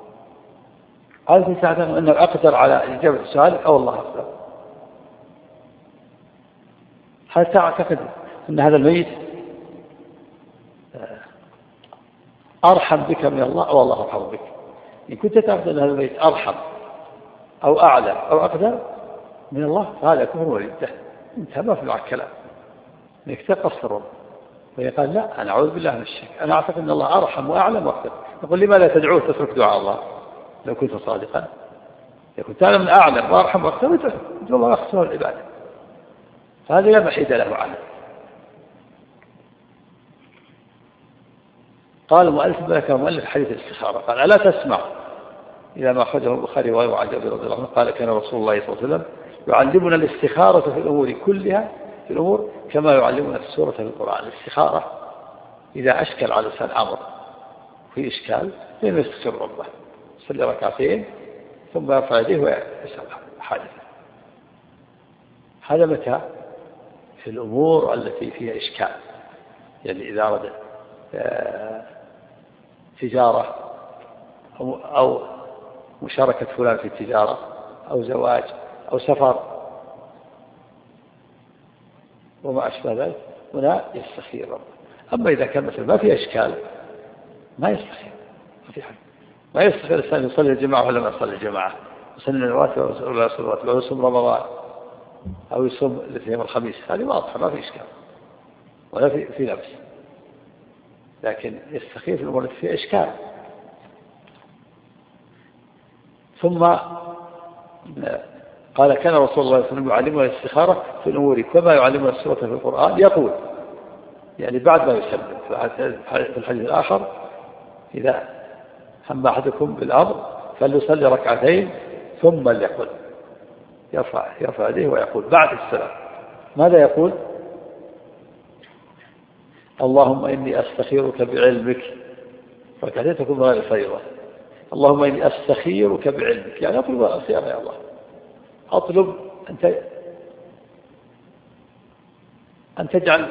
هل تعتقد أنه أقدر على إجابة السؤال أو الله أقدر؟ هل تعتقد أن هذا الميت أرحم بك من الله أو الله أرحم بك؟ إن كنت تعتقد أن هذا الميت أرحم أو أعلم أو أقدر من الله فهذا كفر وردة، انتهى، ما في معك كلام، انك تقصر. ويقال لا أنا أعوذ بالله من الشرك، أنا أعتقد أن الله أرحم وأعلم وأقدر. يقول لما لا تدعوه تترك دعاء الله لو كنت صادقا؟ يقول تعالى من أعلم وأرحم وأقدر تدعو الله أخسر العبادة، فهذا لا محيد له عنه. قال المؤلف ذلك المؤلف حديث الاستخارة، قال ألا تسمع إلى ما أخرجه البخاري وغيره عن جابر رضي الله عنه قال كان رسول الله صلى الله عليه وسلم يعلمنا الاستخارة في الأمور كلها، في الأمور كما يعلمنا في السورة في القرآن. الاستخارة إذا أشكل على لسان عمرو في إشكال فإنه يستخير ربه، يصلي ركعتين ثم يرفع يديه ويسأل حاجته. هذا متى؟ في الأمور التي فيها إشكال، يعني إذا أراد تجارة أو مشاركة فلان في التجارة أو زواج أو سفر وما أشبه ذلك، هنا يستخير ربه. أما إذا كان مثلا ما في إشكال ما يستخير، ما في حاجة، ما يستخير الإنسان يصلي الجماعة ولا ما يصلي الجماعة، يصلي النوافل ولا يصلي أو يصوم رمضان أو يصوم الاثنين والخميس، هذه واضحة ما في إشكال ولا في لبس. لكن يستخير في الأمور التي فيها إشكال. ثم قال كان رسول الله صلى الله عليه وسلم يعلمنا الاستخارة في الأمور كما يعلمنا السورة في القرآن، يقول يعني بعد ما يسلم. في الحديث الآخر إذا هم أحدكم بالأمر فليصلي ركعتين ثم ليقل، يرفع يديه ويقول بعد السلام ماذا يقول؟ اللهم إني أستخيرك بعلمك، ركعتين تكون غير خيرة. اللهم إني أستخيرك بعلمك، يعني أطلب الخيار يا الله، أطلب أن تجعل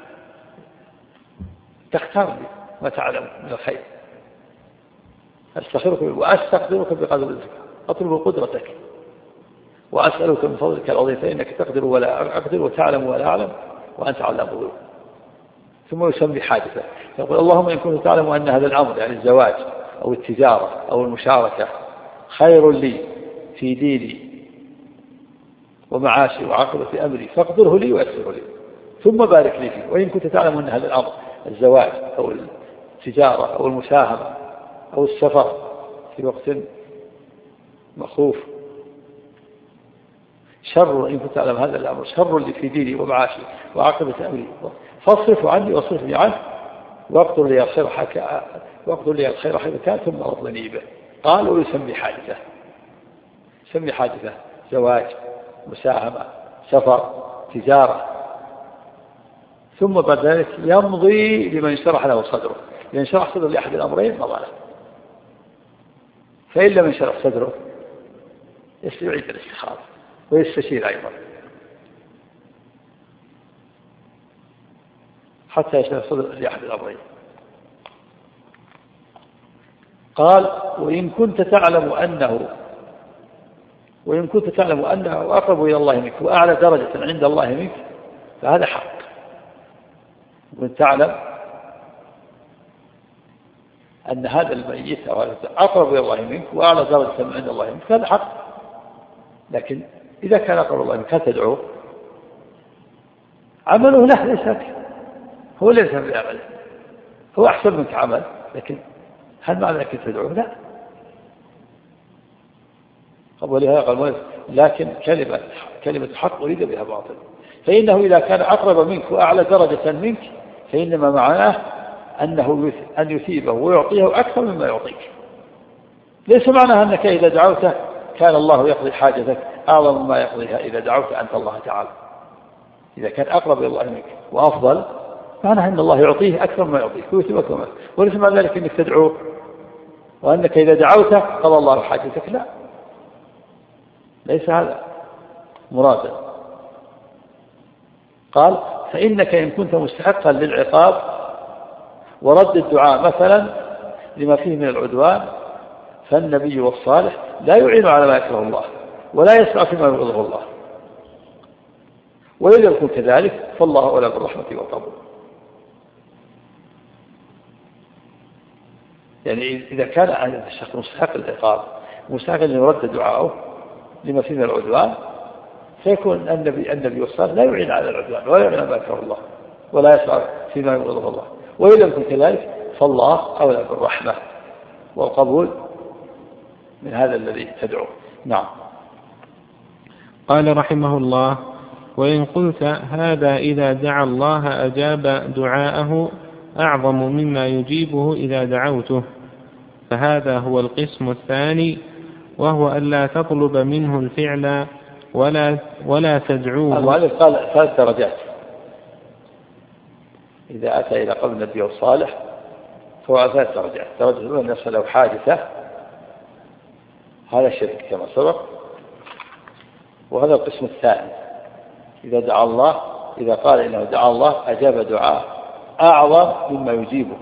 تختار لي ما تعلم من الخير. أستخيرك وأستقدرك بقدر رزقك، أطلب قدرتك وأسألك من فضلك العظيم فإنك تقدر ولا أقدر وتعلم ولا أعلم وأنت علام الغيوب. ثم يسمي حادثة، يقول اللهم إن كنت تعلم أن هذا الأمر يعني الزواج أو التجارة أو المشاركة خير لي في ديني ومعاشي وعاقبة أمري فاقدره لي ويسره لي ثم بارك لي فيه. وإن كنت تعلم أن هذا الأمر الزواج أو التجارة أو المساهمة أو السفر في وقت مخوف شر، إن كنت تعلم هذا الأمر شر لي في ديني ومعاشي وعاقبة أمري فاصرف عني واصرفني عنه واقدر لي الخير حيث كان ثم أرضني به. قال ويسمي حادثة، يسمي حادثة زواج مساهمة سفر تجارة، ثم بعد ذلك يمضي لمن شرح له صدره، لأن شرح صدر لأحد الأمرين مضى له، فإن لم يشرح صدره يستعيد الاستخارة ويستشير أيضا حتى يشرح صدر لأحد الأمرين. قال وإن كنت تعلم أنه أقرب إلى الله منك وأعلى درجة عند الله منك فهذا حق. وإن تعلم أن هذا الميت أقرب إلى الله منك وأعلى درجة عند الله منك فهذا حق. لكن إذا كان أقرب الله منك هل تدعوه؟ عمله له ليس لك، هو ليس بعمله، هو أحسن منك عمل، لكن هل معنى أنك تدعوه؟ لا. ولهذا قال لكن كلمة الحق أريد بها باطل، فإنه إذا كان أقرب منك وأعلى درجة منك فإنما معناه أن يثيبه ويعطيه أكثر مما يعطيك. ليس معناه أنك إذا دعوته كان الله يقضي حاجتك أعظم مما يقضيها إذا دعوت أنت الله تعالى. إذا كان أقرب إلى الله منك وأفضل معناه أن الله يعطيه أكثر ما يعطيه ويثم أكثر ما يعطيه، وليس معنى ذلك أنك تدعوه وأنك إذا دعوته قضى الله حاجتك، لا، ليس هذا مرادا. قال فإنك إن كنت مستحقا للعقاب ورد الدعاء مثلا لما فيه من العدوان، فالنبي والصالح لا يعين على ما يكره الله ولا يسعى فيما يبغضه الله، وإذا يكون كذلك فالله أولى بالرحمة والقبول. يعني إذا كان الشخص مستحق العقاب مستحق أن يرد دعاءه لما فيه من العدوان، فيكون النبي والصالح لا يعين على العدوان ولا يعين على ما يكره الله ولا يسعى فيما يبغضه الله، وإذا يكون كذلك فالله أولى بالرحمة والقبول من هذا الذي تدعوه. نعم. قال رحمه الله: وإن قلت هذا إذا دعا الله أجاب دعاءه أعظم مما يجيبه إذا دعوته، فهذا هو القسم الثاني، وهو ألا تطلب منه الفعل ولا تدعوه. المؤلف قال 3 درجات: إذا أتى إلى قبر النبي الصالح فهو 3 درجات. الدرجة الأولى أن يصل له حادثة، هذا الشرك كما سبق، وهذا القسم الثاني إذا دعا الله، إذا قال إنه دعا الله أجاب دعاء أعظم مما يجيبه.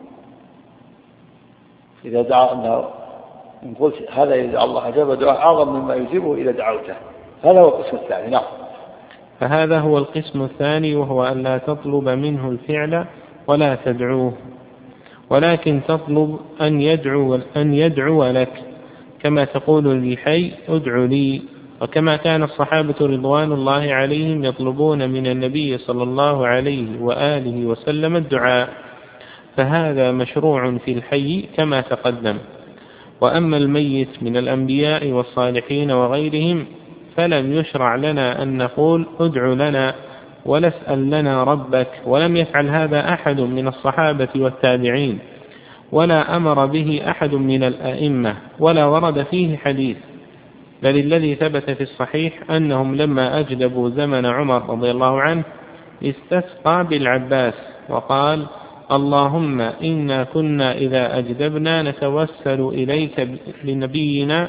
إذا دعا أنه إن قلت هذا إذا دعا الله أجاب دعاء أعظم مما يجيبه إذا دعوته، هذا هو القسم الثاني. نعم. فهذا هو القسم الثاني، وهو أن لا تطلب منه الفعل ولا تدعوه، ولكن تطلب أن يدعو لك، كما تقول للحي ادعو لي، وكما كان الصحابة رضوان الله عليهم يطلبون من النبي صلى الله عليه وآله وسلم الدعاء، فهذا مشروع في الحي كما تقدم. وأما الميت من الأنبياء والصالحين وغيرهم فلم يشرع لنا أن نقول ادع لنا ولا اسأل لنا ربك، ولم يفعل هذا أحد من الصحابة والتابعين، ولا أمر به أحد من الأئمة، ولا ورد فيه حديث، بل الذي ثبت في الصحيح أنهم لما أجدبوا زمن عمر رضي الله عنه استسقى بالعباس وقال: اللهم إنا كنا إذا أجدبنا نتوسل إليك بنبينا،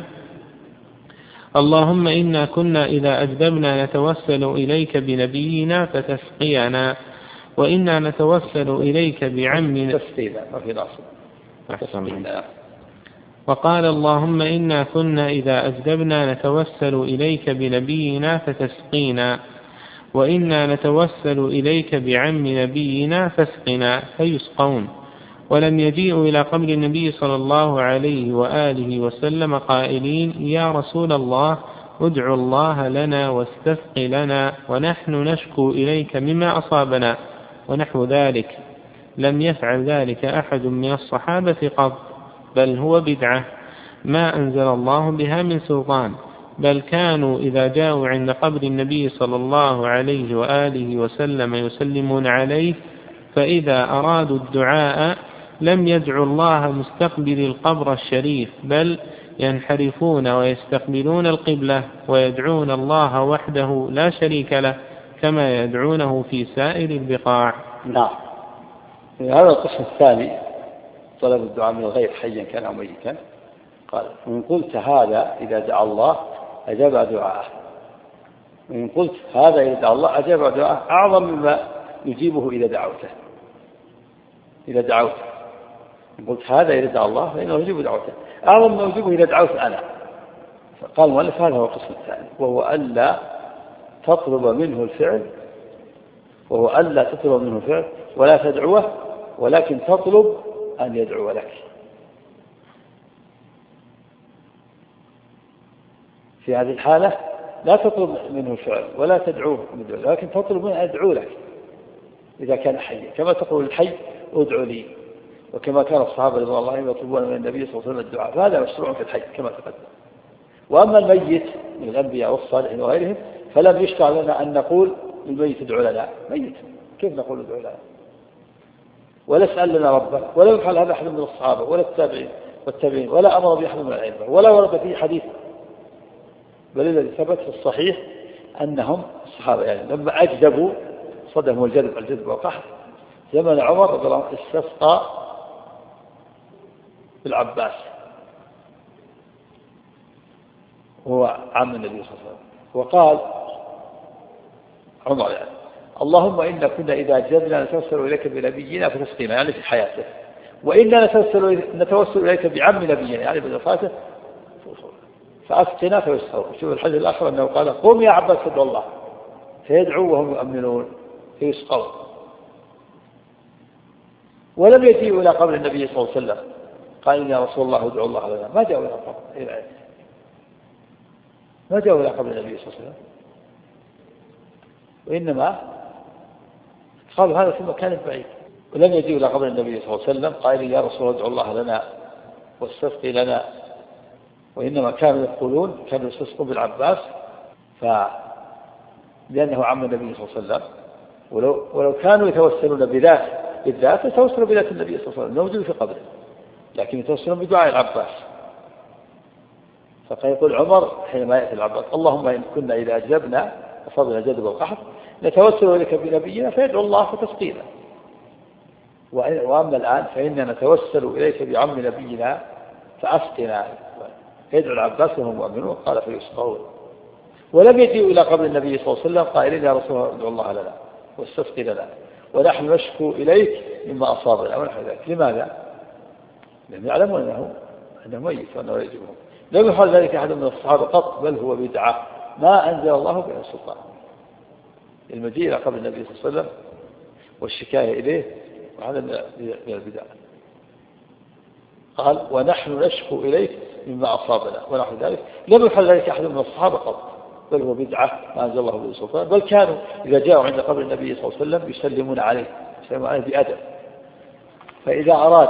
اللهم إنا كنا إذا أجدبنا نتوسل إليك بنبينا فتسقينا، وإنا نتوسل إليك بعمنا. وقال: اللهم إنا كنا إذا أجدبنا نتوسل إليك بنبينا فتسقينا، وإنا نتوسل إليك بعم نبينا فاسقنا، فيسقون. ولم يجيئوا إلى قبر النبي صلى الله عليه وآله وسلم قائلين: يا رسول الله ادع الله لنا واستسق لنا ونحن نشكو إليك مما أصابنا ونحو ذلك. لم يفعل ذلك أحد من الصحابة قط، بل هو بدعة ما أنزل الله بها من سلطان، بل كانوا إذا جاءوا عند قبر النبي صلى الله عليه وآله وسلم يسلمون عليه، فإذا أرادوا الدعاء لم يدعوا الله مستقبل القبر الشريف، بل ينحرفون ويستقبلون القبلة ويدعون الله وحده لا شريك له، كما يدعونه في سائر البقاع. نعم. هذا القسم الثاني طلب الدعاء من الغير حيا كان أو ميتا. قال: وإن قلت هذا إذا دعا الله أجاب دعاءه، وإن قلت هذا إذا دعا الله أجاب دعاءه أعظم مما يجيبه إذا دعوته. إن قلت هذا إذا دعا الله فإنه يجيب دعوته أعظم مما يجيبه إذا دعوت أنا. فقال المؤلف: هذا هو القسم الثاني، وهو ألا تطلب منه الفعل، ولا تدعوه، ولكن تطلب أن يدعو لك. في هذه الحالة لا تطلب منه الفعل ولا تدعوه، لكن تطلب منه أن يدعو لك إذا كان حيا، كما تقول الحي ادعو لي، وكما كان الصحابة رضي الله عنهم يطلبون من النبي صلى الله عليه وسلم الدعاء، فهذا مشروع في الحي كما تقدم. وأما الميت من الأنبياء والصالحين وغيرهم فلم يشرع لنا أن نقول للميت ادعو لنا، ميت كيف نقول ادعو لنا؟ ولا اسأل لنا ربك، ولا يفعل هذا أحد من الصحابة ولا التابعين، ولا أمر بأحد من العلم، ولا ورد فيه حديث، بل الذي ثبت في الصحيح أنهم الصحابة يعني لما أجدبوا صدموا الجذب والقحط زمن عمر رضي الله عنه استسقى بالعباس هو عم النبي صلى الله عليه وسلم، وقال عمر يعني اللهم إن كنا إذا جدنا نتوسل إليك بنبينا فتسقينا يعني في حياته، وإنا نتوسل إليك بعم نبينا يعني بوفاته فأسقنا فيسقون. شوف الحديث الآخر أنه قال قم يا عباس فادعوا الله فيدعوا وهم يؤمنون فيسقون. ولم يجيئوا إلى قبر النبي صلى الله عليه وسلم قال يا رسول الله ادعوا الله لنا، ما جاءوا إلى قبر، ما جاءوا إلى قبر النبي صلى الله عليه وسلم، وإنما قالوا هذا في مكان بعيد. ولم يجيئوا إلى قبر النبي صلى الله عليه وسلم قال يا رسول الله ادعوا الله لنا واستسقي لنا، وإنما كانوا يقولون كانوا يستسقون بالعباس لأنه عم النبي صلى الله عليه وسلم، ولو كانوا يتوسلون بالذات يتوسلوا بذات النبي صلى الله عليه وسلم موجود في قبره، لكن يتوسلون بدعاء العباس. فيقول عمر حينما يأتي العباس اللهم إن كنا إذا أجبنا وفضل جدب القحط نتوسل إليك بنبينا فيدعو الله فتسقينا، وأما الآن فإننا نتوسل إليك بعم نبينا فأسقنا، يدعو العباس وهم مؤمنون قال فيسقون. ولم يجيئوا إلى قبر النبي صلى الله عليه وسلم قائلين يا رسول الله ادعو الله لنا واستسقي لنا ونحن نشكو إليك مما أصابنا ونحن ذلك. لماذا؟ لأنهم يعلمون أنه ميت وأنه لا يجيبهم. لم يحل ذلك أحد من الصحابة قط، بل هو بدعة ما أنزل الله بها السلطان. المجيء إلى قبر النبي صلى الله عليه وسلم والشكاية إليه وهذا من البدع. قال ونحن نشكو إليك مما أصابنا ونحن ذلك. لم يحل ذلك أحد من الصحابة قط، بل هو بدعة ما أنزل الله بها السلطان. بل كانوا إذا جاءوا عند قبر النبي صلى الله عليه وسلم يسلمون عليه بأدب. فإذا أراد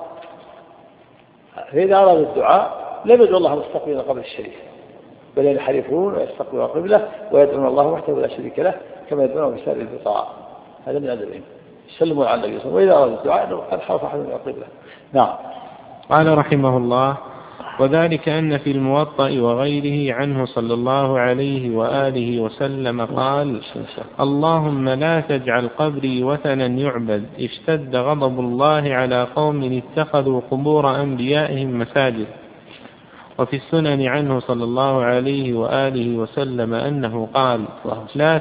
الدعاء لم يدعو الله مستقبلا قبل الشريف، بل ينحرفون ويستقبلون قبله ويدعون الله وحده لا شريك له كما يدعون بسائر البطاعة. هذا من أدبهم، يسلمون على النبي صلى الله عليه وسلم، وإذا أراد الدعاء انحرف أحد من القبلة. نعم. قال رحمه الله وذلك أن في الموطأ وغيره عنه صلى الله عليه وآله وسلم قال اللهم لا تجعل قبري وثنا يعبد اشتد غضب الله على قوم اتخذوا قبور أنبيائهم مساجد. وفي السنن عنه صلى الله عليه وآله وسلم أنه قال لا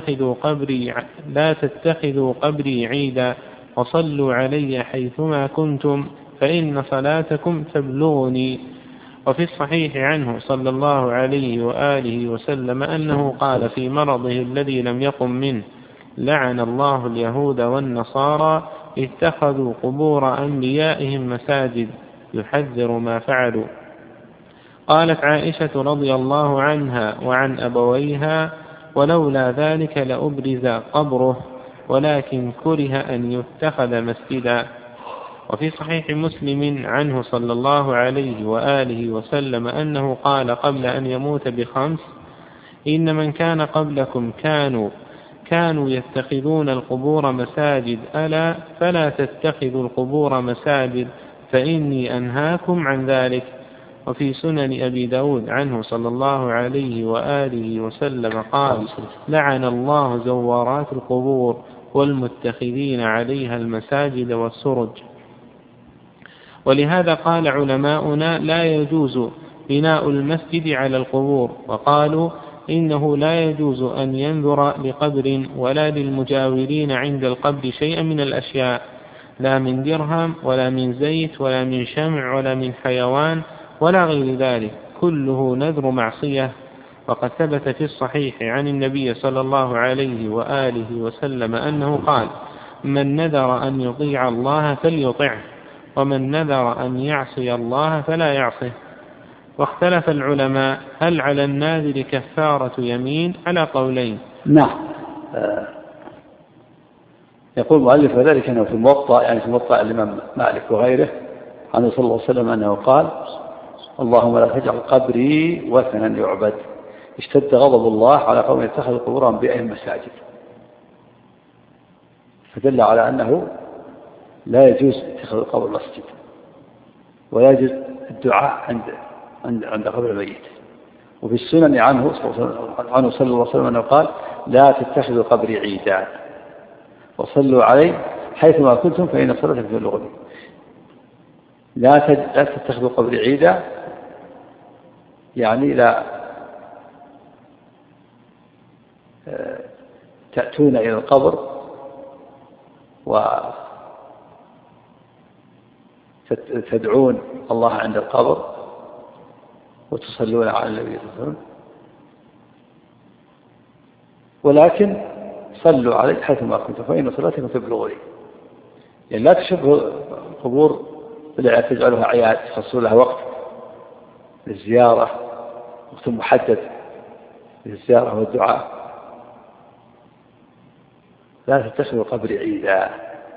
تتخذوا قبري عيدا وصلوا علي حيثما كنتم فإن صلاتكم تبلغني. وفي الصحيح عنه صلى الله عليه وآله وسلم أنه قال في مرضه الذي لم يقم منه لعن الله اليهود والنصارى اتخذوا قبور أنبيائهم مساجد يحذر ما فعلوا. قالت عائشة رضي الله عنها وعن أبويها ولولا ذلك لأبرز قبره ولكن كره أن يتخذ مسجدا. وفي صحيح مسلم عنه صلى الله عليه وآله وسلم أنه قال قبل أن يموت ب5 إن من كان قبلكم كانوا يتخذون القبور مساجد ألا فلا تتخذوا القبور مساجد فإني أنهاكم عن ذلك. وفي سنن أبي داود عنه صلى الله عليه وآله وسلم قال لعن الله زوارات القبور والمتخذين عليها المساجد والسرج. ولهذا قال علماؤنا لا يجوز بناء المسجد على القبور، وقالوا إنه لا يجوز أن ينذر لقبر ولا للمجاورين عند القبر شيئا من الأشياء، لا من درهم ولا من زيت ولا من شمع ولا من حيوان ولا غير ذلك، كله نذر معصية. وقد ثبت في الصحيح عن النبي صلى الله عليه وآله وسلم أنه قال من نذر أن يطيع الله فليطعه ومن نذر أن يعصي الله فلا يعصه. واختلف العلماء هل على الناذر كفارة يمين على قولين. نعم. يقول المؤلف وذلك أنه في الموطأ يعني في موطأ الإمام مالك وغيره عنه صلى الله عليه وسلم أنه قال اللهم لا تجعل قبري وثنا يعبد اشتد غضب الله على قوم يتخذوا قبور أنبيائهم مساجد. فدل على أنه لا يجوز اتخاذ القبر مسجد ولا يجوز الدعاء عند قبر الميت. وفي السنن عنه صلى الله عليه وسلم أنه قال لا تتخذوا قبري عيدا وصلوا علي حيثما كنتم فإن صلاتكم تبلغني. لا تتخذوا قبري عيدا، يعني لا تأتون إلى القبر وتدعون الله عند القبر وتصلون على النبي صلى الله عليه وسلم، ولكن صلوا عليه حيثما كنتم فإن صلاتكم تبلغني. يعني لا تشبهوا القبور بلا تجعلها عياد، تخصصوا لها وقت للزيارة، وقت محدد للزيارة والدعاء. لا تتخذوا قبري عيدا،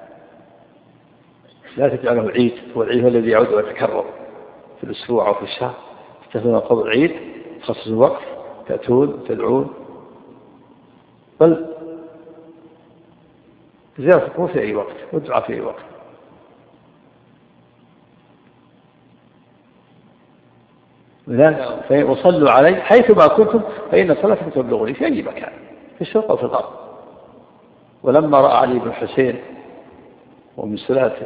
لا تجعله عيد، والعيد هو الذي يعود ويتكرر في الأسبوع أو في الشهر. تتخذوا قبر عيد، تخصصوا وقت تأتون تدعون، بل زيارة القبور في أي وقت والدعاء في أي وقت. وصلوا عليه حيثما كنتم فإن صلاتكم تبلغني، في أي مكان، في الشرق أو في الغرب. ولما رأى علي بن حسين ومن سلاته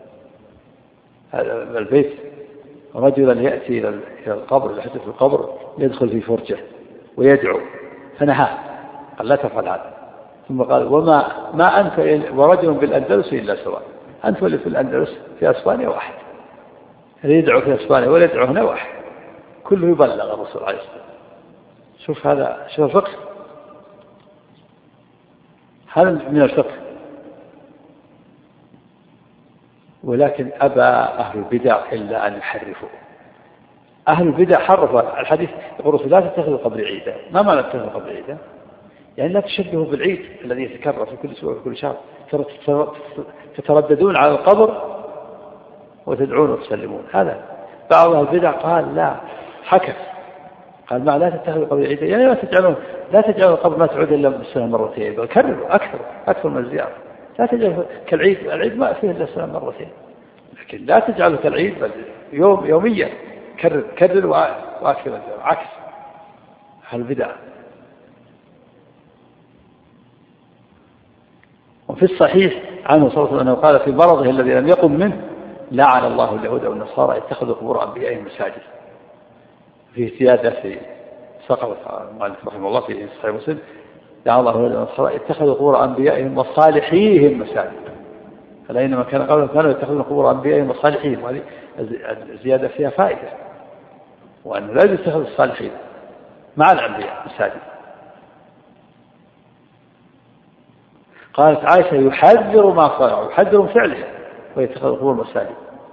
هذا البيت رجلا يأتي إلى القبر، يحدث في القبر، يدخل في فرجه ويدعو، فنهاه قال لا تفعل هذا. ثم قال ما أنت ورجل بالأندلس إلا سواء، أنت واللي في الأندلس في أسبانيا واحد، اللي يدعو في أسبانيا ولا يدعو هنا واحد، كله يبلغ الرسول عليه الصلاة والسلام. شوف هذا، شوف الفقه، هذا من الفقه. ولكن أبى أهل البدع إلا أن يحرفوا. أهل البدع حرفوا الحديث، يقولوا لا تتخذوا قبر عيدا. ما معنى تتخذوا قبر عيدا؟ يعني لا تشبهوا بالعيد الذي يتكرر في كل أسبوع وكل شهر، تترددون على القبر وتدعون وتسلمون. هذا بعض البدع قال لا، حكم قال ما لا تتخذوا قبر عيدا، يعني لا تجعلوا القبر ما تعود إلا بالسنة مرتين، بل كرروا أكثر من الزيارة. لا تجعلوا كالعيد، العيد ما فيه إلا السنة مرتين، لكن لا تجعلوا كالعيد بل يوميا كرر وأكثر، عكس البدع. وفي الصحيح عنه صلى الله عليه وسلم أنه قال في مرضه الذي لم يقم منه لعن الله اليهود والنصارى اتخذوا قبور أنبيائهم مساجد. في زيادة في سقط المؤلف رحمه الله في صحيح مسلم لعن الله اليهود والنصارى اتخذوا قبور أنبيائهم وصالحيهم مساجد. فلأنما كان قبلهم كانوا يتخذون قبور أنبيائهم وصالحيهم، وهذه الزيادة فيها فائدة، وأنه لا يتخذ الصالحين مع الأنبياء مساجد. قالت عائشة يحذر ما صنعوا، يحذر فعله ويتخذ قبور مساجد.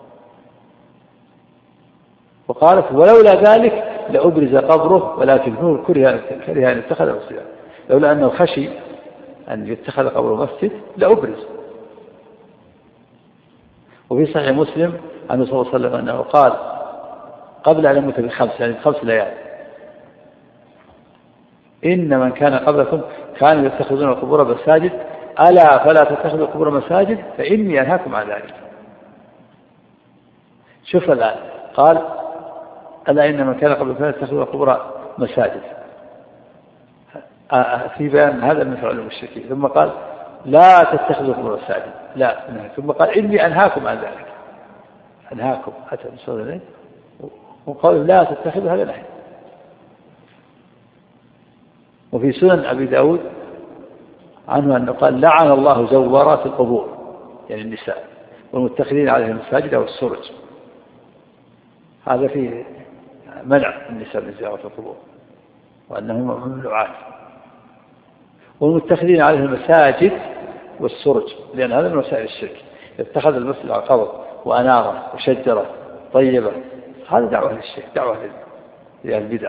وقالت ولولا ذلك لأبرز قبره ولكن هو كره أن يتخذ مسجدا. لولا أنه خشي أن يتخذ قبره مسجد لأبرز. وفي صحيح مسلم عنه صلى الله عليه وسلم أنه قال قبل أن يموت ب5 يعني 5 ليال إن من كان قبلكم كانوا يتخذون القبور مساجد ألا فلا تتخذوا القبور مساجد فإني أنهاكم عن ذلك. شوف الآن قال ألا إن من كان قبلكم يتخذون القبور مساجد في بيان هذا من فعل المشركين، ثم قال لا تتخذوا القبور مساجد لا، ثم قال إني أنهاكم عن ذلك. أنهاكم أتى بصدر وقال لا تتخذوا هذا نهي. وفي سنن أبي داود عنه أنه قال لعن الله زوارات القبور يعني النساء والمتخذين عليها المساجد والسرج. هذا فيه منع النساء من زيارة القبور وأنهم ممنوعات. والمتخذين عليها المساجد والسرج لأن هذا من وسائل الشرك، اتخذ المسجد على قبر وأناره وشجرة طيبة، هذا دعوة للشرك، دعوة للبدع.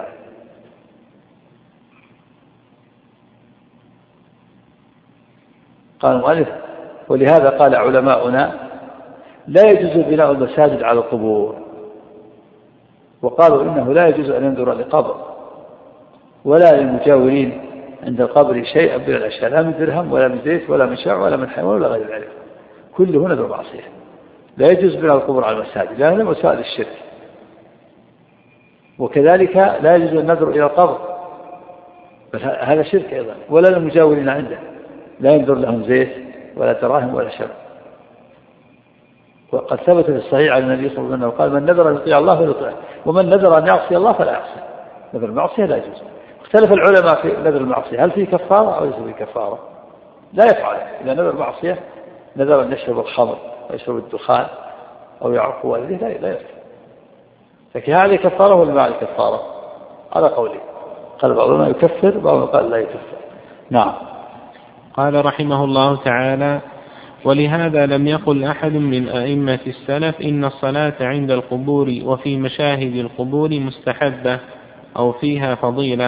قال المؤلف ولهذا قال علماؤنا لا يجوز بناء المساجد على القبور، وقالوا إنه لا يجوز أن ينظر لقبر ولا للمجاورين عند القبر شيئا من الأشياء، لا من درهم ولا من زيت ولا من شعر ولا من حيوان ولا غير ذلك، كله نذر معصية. لا يجوز بناء القبور على المساجد لأنها من وسائل الشرك. وكذلك لا يجوز النذر إلى القبر، بل هذا شرك أيضا. ولا للمجاورين عنده، لا ينظر لهم زيت ولا دراهم ولا شعر وقد ثبت في الصحيح عن النبي صلى الله عليه وسلم قال من نذر أن يطيع الله فليطيعه ومن نذر أن يعصي الله فلا يعصي. نذر المعصية لا يجوز. اختلف العلماء في نذر المعصية هل فيه كفارة أو ليس فيه كفارة. لا يفعل إذا نذر المعصية نذر أن يشرب الخمر أو يشرب الدخان أو يعرف والديه لا يفعل. لكن هذه كفارة ولا ما عليه كفارة؟ هذا قولي. قال بعضنا يكفر بعضنا قال لا يكفر. نعم. قال رحمه الله تعالى: ولهذا لم يقل أحد من أئمة السلف إن الصلاة عند القبور وفي مشاهد القبور مستحبة أو فيها فضيلة،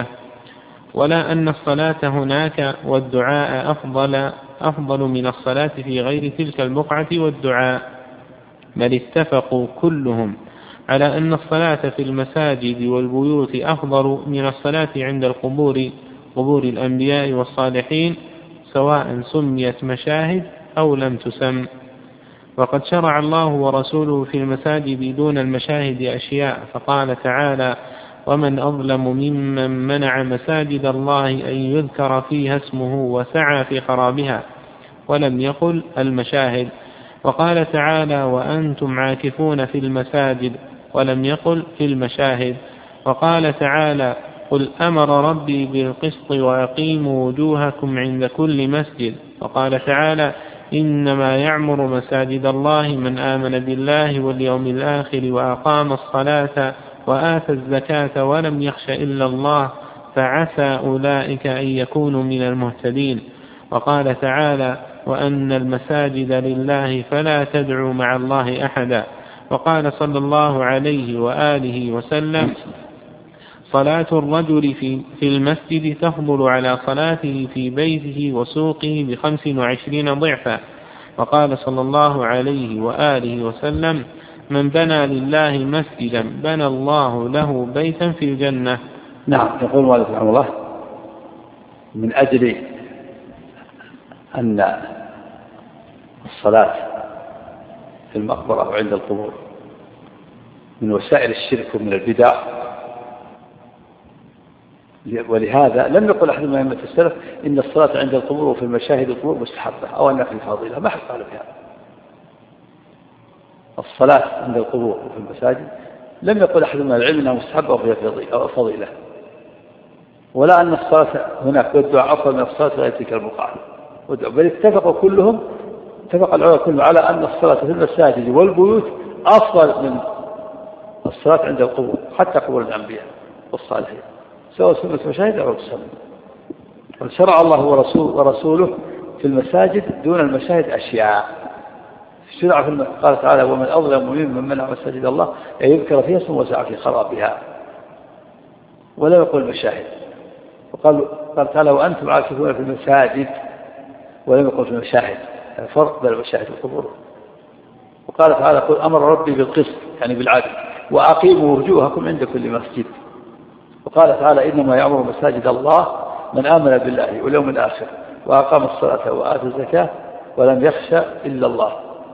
ولا أن الصلاة هناك والدعاء أفضل من الصلاة في غير تلك البقعة والدعاء، بل اتفقوا كلهم على أن الصلاة في المساجد والبيوت أفضل من الصلاة عند القبور، قبور الأنبياء والصالحين، سواء سميت مشاهد أو لم تسم. وقد شرع الله ورسوله في المساجد دون المشاهد أشياء، فقال تعالى: ومن أظلم ممن منع مساجد الله أن يذكر فيها اسمه وسعى في خرابها، ولم يقل المشاهد. وقال تعالى: وأنتم عاكفون في المساجد، ولم يقل في المشاهد. وقال تعالى: قل أمر ربي بالقسط وأقيموا وجوهكم عند كل مسجد. وقال تعالى: إنما يعمر مساجد الله من آمن بالله واليوم الآخر وأقام الصلاة وآتى الزكاة ولم يخش إلا الله فعسى أولئك أن يكونوا من المهتدين. وقال تعالى: وأن المساجد لله فلا تدعوا مع الله أحدا. وقال صلى الله عليه وآله وسلم: صلاة الرجل في المسجد تفضل على صلاته في بيته وسوقه ب25 ضعفا. وقال صلى الله عليه وآله وسلم: من بنى لله مسجدا بنى الله له بيتا في الجنة. نعم. يقول مالك رحمه الله: من أجل أن الصلاة في المقبرة أو عند القبور من وسائل الشرك ومن البدع، ولهذا لم يقل أحد من أئمة السلف إن الصلاة عند القبور وفي المشاهد القبور مستحبة أو أنها في فضيلة. ما حد قال بهذا. الصلاة عند القبور وفي المساجد لم يقل أحد من العلم أنها مستحبة أو فيها فضيلة، ولا أن الصلاة هناك والدعاء أفضل من الصلاة غير تلك البقعة، بل اتفق العلماء كلهم على أن الصلاة في المساجد والبيوت أفضل من الصلاة عند القبور، حتى قبور الأنبياء والصالحين، سواء سنة مشاهد أو سنة. وشرع الله ورسوله في المساجد دون المشاهد أشياء. قال تعالى: ومن أظلم ممن منع مساجد الله أن يذكر فيها اسمه وسعى في خرابها، ولا يقول مشاهد. وقال تعالى: وأنتم عاكفون في المساجد، ولم يقل في المشاهد، فرق بين المشاهد والقبور. وقال تعالى: قل أمر ربي بالقسط، يعني بالعدل، وأقيموا وجوهكم عند كل مسجد. وقال تعالى: إنما يعمر مساجد الله من آمن بالله واليوم الآخر وأقام الصلاة وآتى الزكاة ولم يخشى إلا الله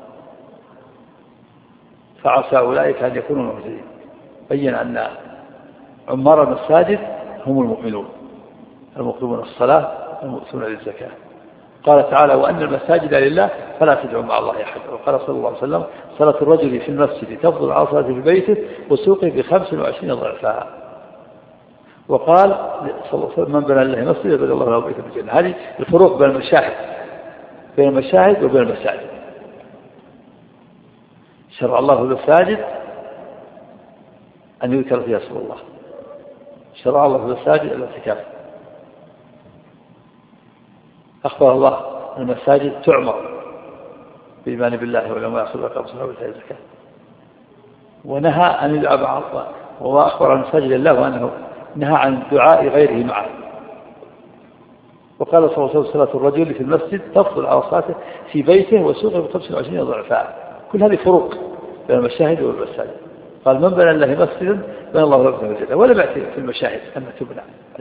فعسى أولئك أن يكونوا مهتدين. بين أن عمار المساجد هم المؤمنون المقيمون الصلاة المؤتون للزكاة. قال تعالى: وأن المساجد لله فلا تدعوا مع الله أحد. وقال صلى الله عليه وسلم: صلاة الرجل في المسجد تفضل على صلاته في بيته وسوقه ب25 ضعفها. وقال صلى الله عليه وسلم: من بنى لله مسجدا بنى الله له بيتا في الجنة. هذه الفروق بين المشاهد وبين المساجد. شرع الله المساجد أن يذكر فيها اسم الله. شرع الله المساجد الاعتكاف. أخبر الله أن المساجد تعمر بالإيمان بالله واليوم الآخر وإقام الصلاة وإيتاء الزكاة. ونهى أن يدعى مع الله، وأخبر عن مساجد الله وأنه نهى عن دعاء غيره معه. وقال صلى الله عليه وسلم: صلاة الرجل في المسجد تفضل على صلاته في بيته وسوقه ب25 ضعفا. كل هذه فروق بين المشاهد والمساجد. قال: من بنى الله مسجدا بنى الله له بيتا في الجنة. ولا بأتي في المشاهد أن تبنى.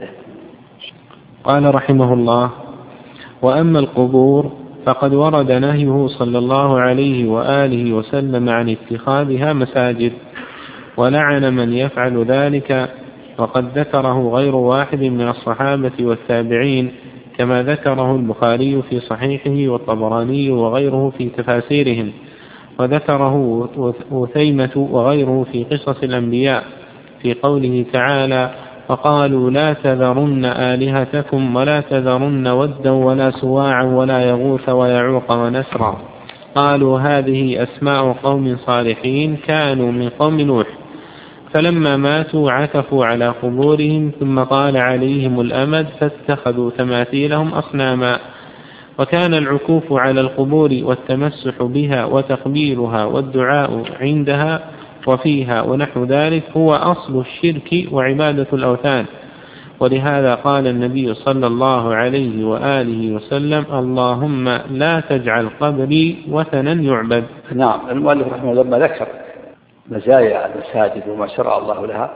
قال رحمه الله: وأما القبور فقد ورد نهيه صلى الله عليه وآله وسلم عن اتخاذها مساجد، ولعن من يفعل ذلك، وقد ذكره غير واحد من الصحابة والتابعين، كما ذكره البخاري في صحيحه والطبراني وغيره في تفاسيرهم. وذكره وثيمة وغيره في قصص الأنبياء في قوله تعالى: فقالوا لا تذرن آلهتكم ولا تذرن ودا ولا سواعا ولا يغوث ويعوق ونسرا. قالوا هذه أسماء قوم صالحين كانوا من قوم نوح، فلما ماتوا عكفوا على قبورهم ثم طال عليهم الأمد فاتخذوا تماثيلهم أصناما. وكان العكوف على القبور والتمسح بها وتقبيلها والدعاء عندها وفيها ونحو ذلك هو أصل الشرك وعبادة الأوثان. ولهذا قال النبي صلى الله عليه وآله وسلم: اللهم لا تجعل قبري وثنا يعبد. نعم. المؤلف رحمه الله لما ذكر مزايا المساجد وما شرع الله لها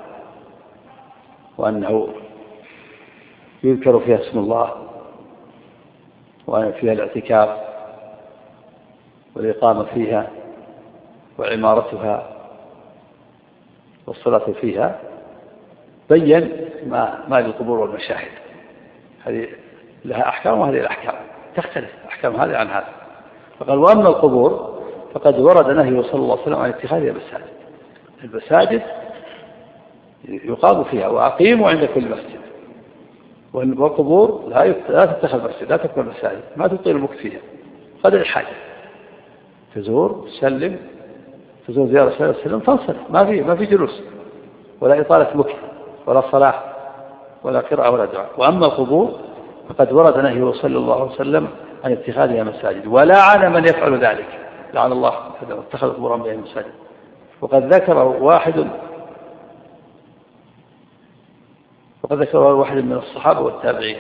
وأنه يذكر فيها اسم الله وأن فيها الاعتكاف والإقامة فيها وعمارتها والصلاة فيها، بين ما للقبور والمشاهد، هذه لها أحكام وهذه الأحكام تختلف أحكام هذه عن هذا. فقال: وأما القبور فقد ورد نهيه صلى الله عليه وسلم عن اتخاذها مساجد. المساجد يقام فيها وأقيموا عند كل مسجد، والقبور لا تتخذ مسجد، لا تكون مساجد، ما تطيل المكث فيها قدر الحاجة، تزور تسلم، تزور زيارة صلى الله عليه وسلم تنصرف، ما في جلوس ولا إطالة مكث ولا صلاة ولا قراءة ولا دعاء. وأما القبور فقد ورد نهيه صلى الله عليه وسلم عن اتخاذها مساجد، ولعن من يفعل ذلك، لعن الله اتخذ قبور أنبيائه مساجد. وقد ذكر واحد من الصحابة والتابعين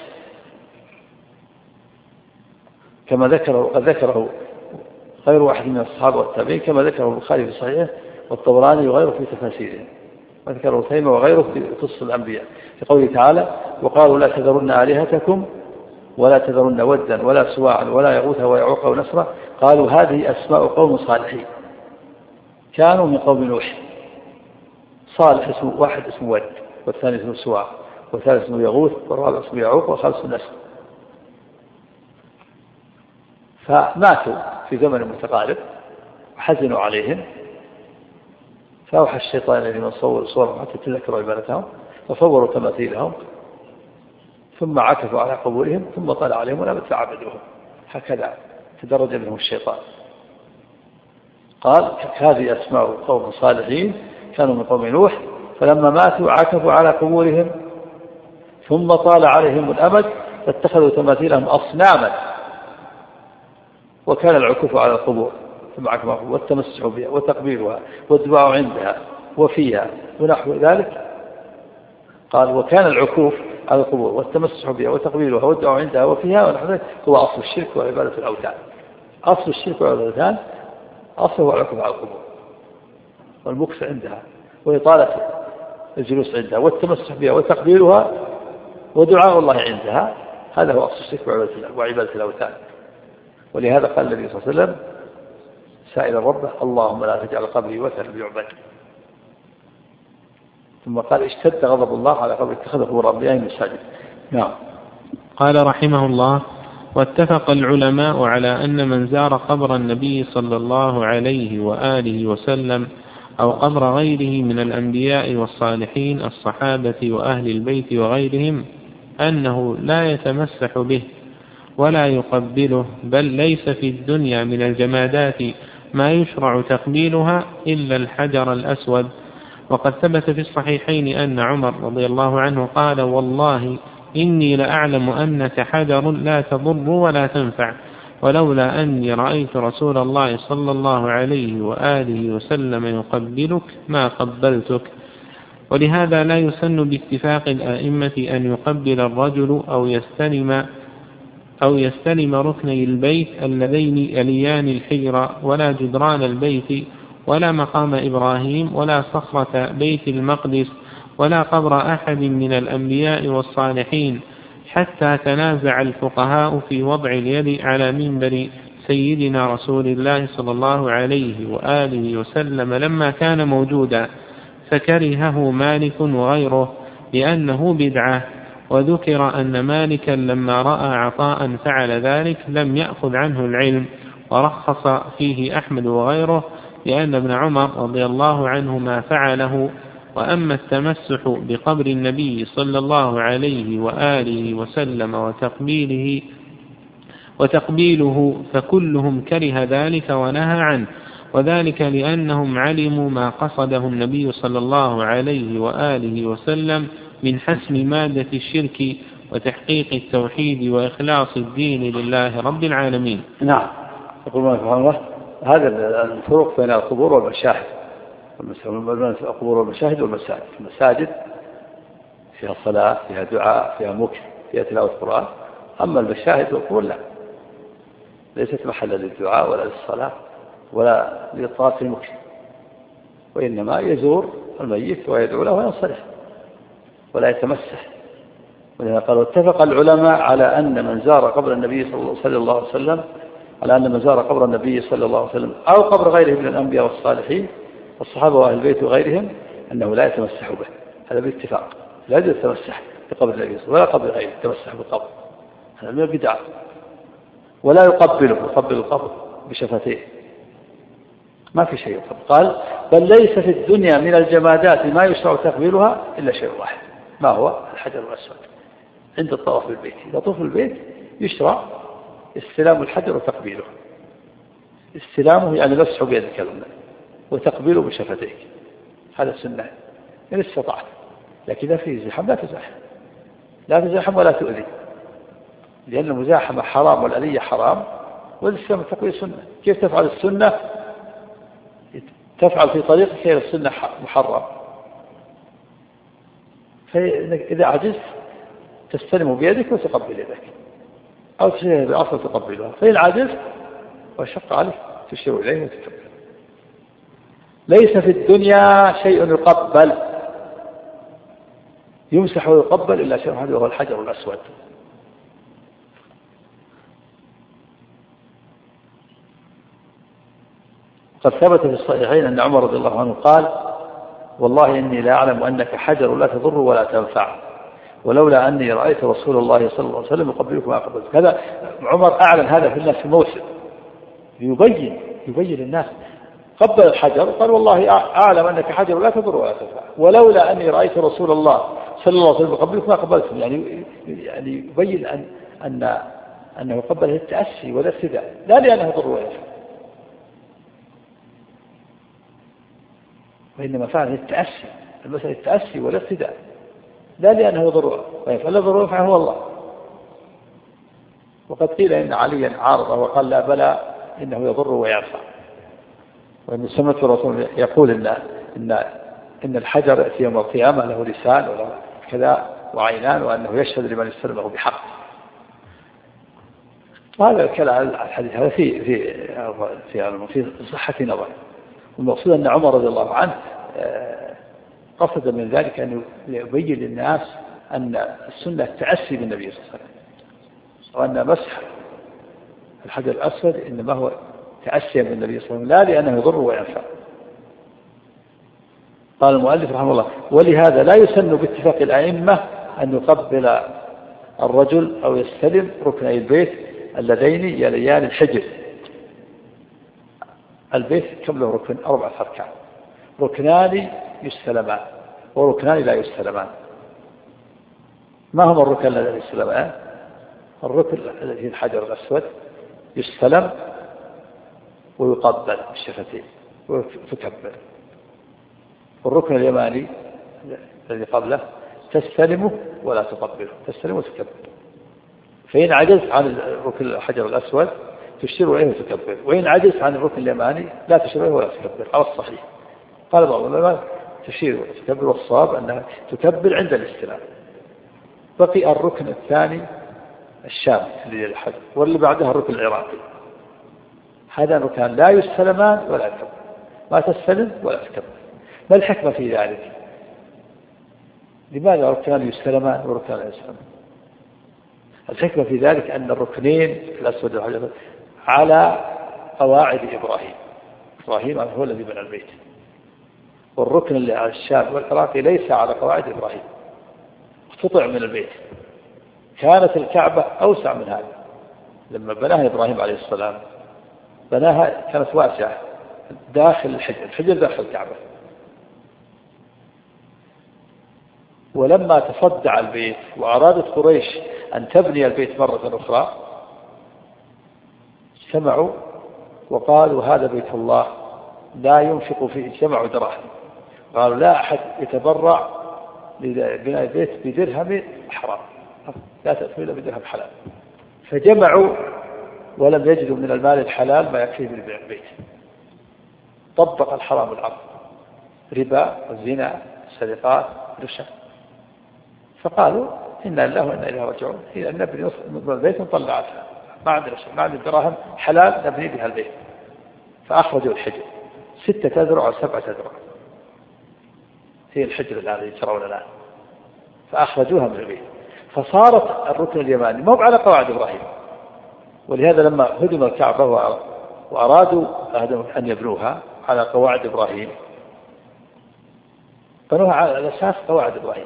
كما ذكره، وقد ذكره غير واحد من الصحابة والتابعين كما ذكره البخاري في صحيحه والطبراني وغيره في تفاسيره، وذكره ثيمة وغيره في قصص الأنبياء في قوله تعالى: وقالوا لا تذرن آلهتكم ولا تذرن ودا ولا سواعا ولا يغوث ويعوق ونسرا. قالوا هذه أسماء قوم صالحين كانوا من قوم نوح. صالح اسمه واحد اسمه ود، والثاني اسمه سواع، والثالث اسمه يغوث، والرابع اسمه يعوق، والخامس نسر. فماتوا في زمن متقارب وحزنوا عليهم، فأوحى الشيطان الذين صورهم حتى تذكروا عبادتهم فصوروا تماثيلهم ثم عكفوا على قبورهم ثم طلع عليهم ولم فعبدوهم. هكذا تدرج منهم الشيطان. قال: هذه أسماء قوم صالحين كانوا من قوم نوح، فلما ماتوا عكفوا على قبورهم ثم طال عليهم الأمد فاتخذوا تماثيلهم أصناما. وكان العكوف على القبور ثم عكفوا والتمسح بها وتقبيلها والدعاء عندها وفيها ونحو ذلك. قال: وكان العكوف على القبور والتمسح بها وتقبيلها والدعاء عندها وفيها ونحو ذلك هو أصل الشرك وعبادة الأوثان. أصل الشرك وعبادة الأوثان أصله العكوف على القبور والمكث عندها وإطالة الجلوس عندها والتمسح بها وتقبيلها ودعاء الله عندها، هذا هو أصل الشرك وعبادة الأوثان. ولهذا قال النبي صلى الله عليه وسلم سائلا ربه: اللهم لا تجعل قبري وثنا يعبد. ثم قال: اشتد غضب الله على قبر اتخذه قبور أنبيائه مساجد. نعم. قال رحمه الله: واتفق العلماء على أن من زار قبر النبي صلى الله عليه وآله وسلم أو قبر غيره من الأنبياء والصالحين الصحابة وأهل البيت وغيرهم أنه لا يتمسح به ولا يقبله، بل ليس في الدنيا من الجمادات ما يشرع تقبيلها إلا الحجر الأسود. وقد ثبت في الصحيحين أن عمر رضي الله عنه قال: والله إني لأعلم أنك حجر لا تضر ولا تنفع، ولولا أني رأيت رسول الله صلى الله عليه وآله وسلم يقبلك ما قبلتك. ولهذا لا يسن باتفاق الآئمة أن يقبل الرجل أو يستلم ركني البيت اللذين يليان الحجر ولا جدران البيت ولا مقام إبراهيم ولا صخرة بيت المقدس ولا قبر أحد من الأنبياء والصالحين، حتى تنازع الفقهاء في وضع اليد على منبر سيدنا رسول الله صلى الله عليه وآله وسلم لما كان موجودا، فكرهه مالك وغيره لأنه بدعة. وذكر أن مالكا لما رأى عطاء فعل ذلك لم يأخذ عنه العلم، ورخص فيه أحمد وغيره لأن ابن عمر رضي الله عنهما فعله. وأما التمسح بقبر النبي صلى الله عليه وآله وسلم وتقبيله فكلهم كره ذلك ونهى عنه، وذلك لأنهم علموا ما قصده النبي صلى الله عليه وآله وسلم من حسم مادة الشرك وتحقيق التوحيد وإخلاص الدين لله رب العالمين. نعم. يقول الله هذا الفرق بين القبور والمشاهد. القبور والمشاهد والمساجد. المساجد فيها صلاة، فيها دعاء، فيها مكر، فيها تلاوة القرآن. أما المشاهد والقبور لا، ليست محلا للدعاء ولا للصلاة ولا لإطلاق المكر، وإنما يزور الميت ويدعو له وينصرف ولا يتمسح. ولذا قالوا اتفق العلماء على أن من زار قبر النبي صلى الله عليه وسلم أو قبر غيره من الأنبياء والصالحين والصحابة وأهل البيت وغيرهم أنه لا يتمسح به. هذا باتفاق، لا يجوز التمسح بقبر النبي ولا قبر غيره، يتمسح بالقبر هذا من البدع. ولا يقبل القبر بشفتيه، ما في شيء يقبل. قال بل ليس في الدنيا من الجمادات ما يشرع تقبيلها إلا شيء واحد، ما هو الحجر الأسود عند الطواف بالبيت. إذا طوف البيت يشرع استلام الحجر وتقبيله. استلامه يعني مسحه بيدك وتقبيله بشفتيك، هذا السنة إن استطعت. لكن إذا في زحام لا تزاحم ولا تؤذي، لأن المزاحمة حرام والأذية حرام، والإسلام التقبيل سنة. كيف تفعل السنة؟ تفعل في طريقك إلى السنة محرم. فإذا عجزت تستلم بيدك وتقبل يدك، أو تشير بأصل تقبلها. فإن عجزت وشق عليك تشير إليه وتقبل. ليس في الدنيا شيء يقبل يمسح ويقبل إلا شيء واحد وهو الحجر الأسود. قد ثبت في الصحيحين أن عمر رضي الله عنه قال والله إني لا أعلم أنك حجر لا تضر ولا تنفع، ولولا أني رأيت رسول الله صلى الله عليه وسلم يقبلك ما قبلت. هذا عمر أعلن هذا في الناس في موسم، يبين الناس. قبل الحجر قال والله أعلم أنك حجر لا تضر ولا تنفع، ولولا أني رأيت رسول الله صلى الله عليه وسلم يقبلك ما قبلت. يعني يبين أنه قبل التأسي والاقتداء، لا لأنه يضر ولا ينفع، وإنما فعل التأسي، المسألة التأسي والاقتداء، لا لأنه يضر وينفع. لا يضر وينفع هو الله. وقد قيل إن عليا عارضه وقال لا بلى إنه يضر وينفع. وإن سمعت الرسول يقول إن الحجر يأتي يوم القيامة له لسان وله كذا وعينان، وأنه يشهد لمن استلمه بحق. وهذا الكلام الحديث هذا في صحة نظر. والمقصود أن عمر رضي الله عنه قصد من ذلك أن يبين للناس أن السنة التأسي بالنبي صلى الله عليه وسلم، وأن مسح الحجر الأسود إنما هو تأسيا بالنبي صلى الله عليه وسلم، لا لأنه يضر وينفع. قال المؤلف رحمه الله ولهذا لا يسن باتفاق الأئمة أن يقبل الرجل أو يستلم ركني البيت اللذين يليان الحجر. البيت كم له ركن؟ 4 أركان، ركنان يستلمان وركنان لا يستلمان. ما هم الركن الذين يستلمان؟ الركن الذي الحجر الأسود يستلم ويقبل بالشفتين وتكبر. والركن اليماني الذي قبله تستلمه ولا تقبله، تستلم وتكبر. فإن عجزت عن الركن الحجر الأسود تشير إليه وتكبر، وإن عجزت عن الركن اليماني لا تشير إليه ولا تكبر على الصحيح. قال بعض العلماء تشير وتكبر، والصواب أنها تكبر عند الاستلام. بقي الركن الثاني الشام للحجر، واللي بعدها الركن العراقي. هذا ركن لا يستلمان ولا يكبر، ما تستلم ولا تكبر. ما الحكمة في ذلك؟ لماذا ركنان يستلمان وركنان لا يستلمان؟ الحكمة في ذلك أن الركنين الأسود والحجر على قواعد إبراهيم هو الذي بنى البيت، والركن اللي على الشام والعراقي ليس على قواعد إبراهيم، اقتطع من البيت. كانت الكعبة أوسع من هذا لما بناها إبراهيم عليه السلام، بناها كانت واسعة داخل الحجر داخل الكعبة. ولما تصدع البيت وأرادت قريش أن تبني البيت مرة أخرى اجتمعوا وقالوا هذا بيت الله لا ينفق فيه، اجتمعوا دراهم، قالوا لا أحد يتبرع لبناء البيت بدرهم حرام، لا تأتوا إلا بدرهم حلال. فجمعوا ولم يجدوا من المال الحلال ما يكفي لبيع البيت. طبق الحرام العرض، ربا والزنا السرقات رشا. فقالوا إنا لله وإنا إليه راجعون، هي أن نبني البيت نطلعتها، ما عندنا شيء، ما عندنا دراهم حلال نبني بها البيت. فأخرجوا الحجر 6 أذرع أو 7 أذرع، هي الحجر الذي ترون الآن، فأخرجوها من البيت. فصارت الركن اليماني مو على قواعد إبراهيم. ولهذا لما هدم الكعبة وأرادوا أن يبنوها على قواعد إبراهيم بنوها على أساس قواعد إبراهيم.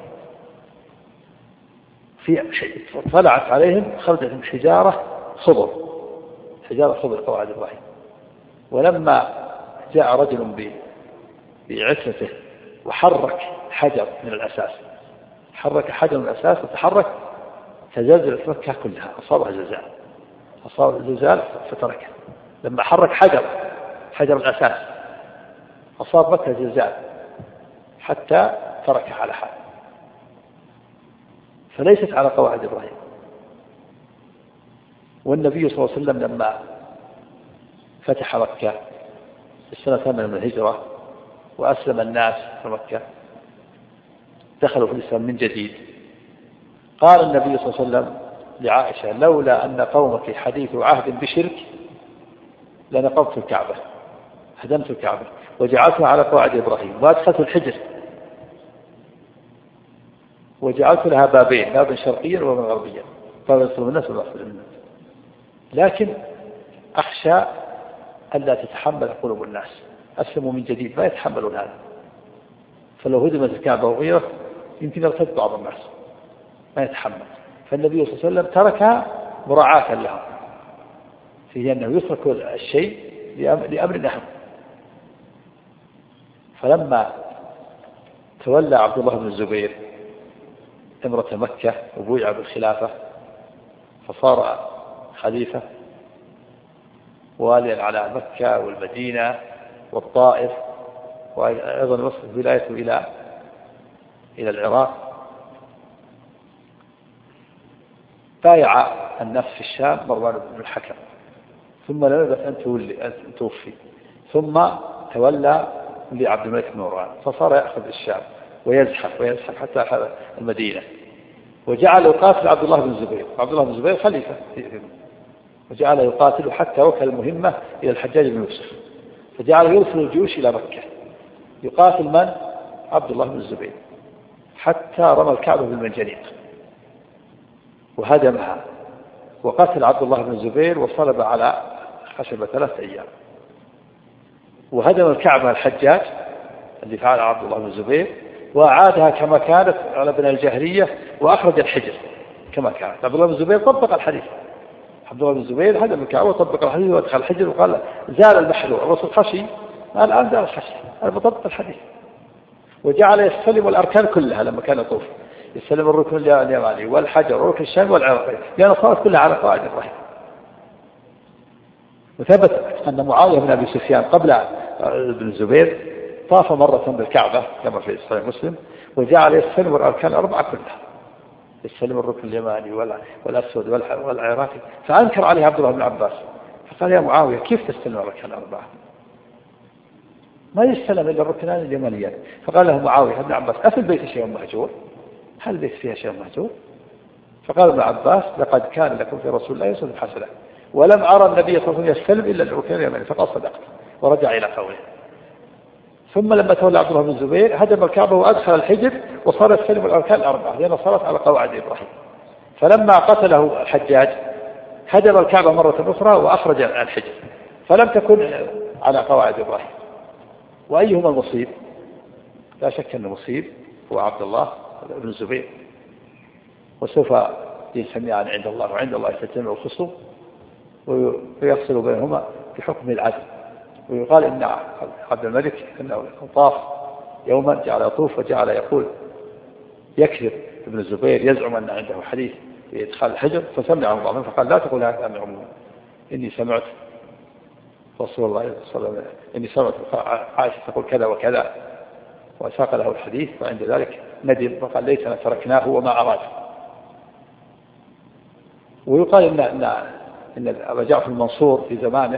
طلعت عليهم خرجت حجارة خضر قواعد إبراهيم. ولما جاء رجل بعثته وحرك حجر من الأساس، حرك حجر من الأساس وتحرك، تزلزلت مكة كلها، أصاب الزلزال فتركه. لما حرك حجر الأساس أصاب مكة زلزال حتى تركه على حال، فليست على قواعد إبراهيم. والنبي صلى الله عليه وسلم لما فتح مكة السنة 8 من الهجرة وأسلم الناس في مكة، دخلوا في الإسلام من جديد، قال النبي صلى الله عليه وسلم لعائشة لولا أن قومك حديث عهد بشرك لنقضت الكعبة، هدمت الكعبة وجعلتها على قواعد إبراهيم وأدخلت الحجر وجعلت لها بابين، بابا شرقيا وبابا غربيا، بابا يدخل الناس وبابا يخرج الناس، لكن أخشى ألا تتحمل قلوب الناس، أسلموا من جديد ما يتحملون هذا، فلو هدمت الكعبة وغيره يمكن يرتد بعض الناس ما يتحمل. فالنبي صلى الله عليه وسلم تركها مراعاة لهم، في أنه يترك الشيء لأمر أهم. فلما تولى عبد الله بن الزبير إمرة مكة وبويع بالخلافة فصار خليفة واليا على مكة والمدينة والطائف، وأيضا وصلت ولايته إلى العراق. بايع الناس في الشام مروان بن الحكم، ثم لم يبث أن توفي، ثم تولى لعبد الملك بن مروان، فصار يأخذ الشام ويزحف حتى أخذ المدينة، وجعل يقاتل عبد الله بن الزبير. عبد الله بن الزبير خليفة، وجعل يقاتل حتى وكل المهمة إلى الحجاج بن يوسف، فجعل يرسل الجيوش إلى مكة يقاتل من؟ عبد الله بن الزبير، حتى رمى الكعبة بالمنجنيق وهدمها، وقتل عبد الله بن الزبير وصلب على خشبة 3 أيام، وهدم الكعبة الحجاج اللي فعل عبد الله بن الزبير وأعادها كما كانت على بناء الجاهلية، وأخرج الحجر كما كانت. عبد الله بن الزبير طبق الحديث، عبد الله بن الزبير هدم الكعبة وطبق الحديث وادخل الحجر وقال زال المحذور، الرسول خشي الآن زال الخشي، أنا بطبق الحديث. وجعل يستلم الأركان كلها لما كان يطوف، يستلم الركن اليماني والحجر والركن الشامي والعراقي، لأن صارت كلها على قواعد إبراهيم. وثبت أن معاوية بن أبي سفيان قبل ابن الزبير طاف مرة بالكعبة كما في صحيح مسلم، وجعل يستلم الأركان 4 كلها، يستلم الركن اليماني والأسود والعراقي. فأنكر عليه عبد الله بن عباس فقال يا معاوية كيف تستلم الأركان 4؟ ما يستلم إلا الركنان اليمانيان. فقال له معاوية ابن عباس أفي البيت شيء مهجور؟ هل البيت فيها شيء مهجور؟ فقال ابن عباس لقد كان لكم في رسول الله أسوة حسنة، ولم أرى النبي صلى الله عليه وسلم يستلم إلا الركن اليماني، فقال صدقت، ورجع إلى قوله. ثم لما تولى عبد الله بن الزبير هدم الكعبة وأدخل الحجر وصار يستلم الأركان 4 لأنها صارت على قواعد إبراهيم. فلما قتله الحجاج هدم الكعبة مرة أخرى وأخرج الحجر، فلم تكن على قواعد إبراهيم. وأيهما المصيب؟ لا شك أن المصيب هو عبد الله بن الزبير، وسوف يجتمعان عند الله، وعند الله تجتمع الخصوم ويفصل بينهما بحكم العدل. ويقال إن عبد الملك أنه طاف يوما جعل يطوف وجعل يقول يكذب ابن الزبير يزعم أن عنده حديث في إدخال الحجر، فسمعه بعضهم فقال لا تقول هذا أمر عموما، إني سمعت رسول الله صلى الله عليه وسلم إني سمعت عائشة تقول كذا وكذا، وساق له الحديث، وعند ذلك ندم وقال ليتنا تركناه وما أراد. ويقال إن أبا جعفر المنصور في زمانه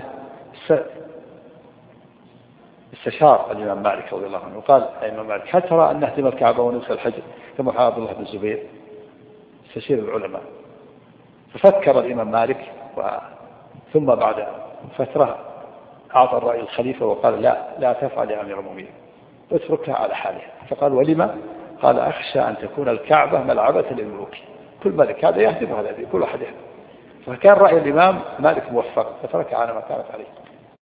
استشار الإمام مالك رضي الله عنه، وقال الإمام مالك هل ترى أن نهدم الكعبة وننسى الحجر كما حال عبد الله بن الزبير؟ استشير العلماء، ففكر الإمام مالك ثم بعد فترة أعطى الرأي الخليفة وقال لا تفعل يا أمير المؤمنين، اتركها على حالها. فقال ولما؟ قال أخشى أن تكون الكعبة ملعبة للملوك، كل ملك هذا يهدم وهذا يهدم، كل أحد يهدم. فكان رأي الإمام مالك موفق فتركها على ما كانت عليه.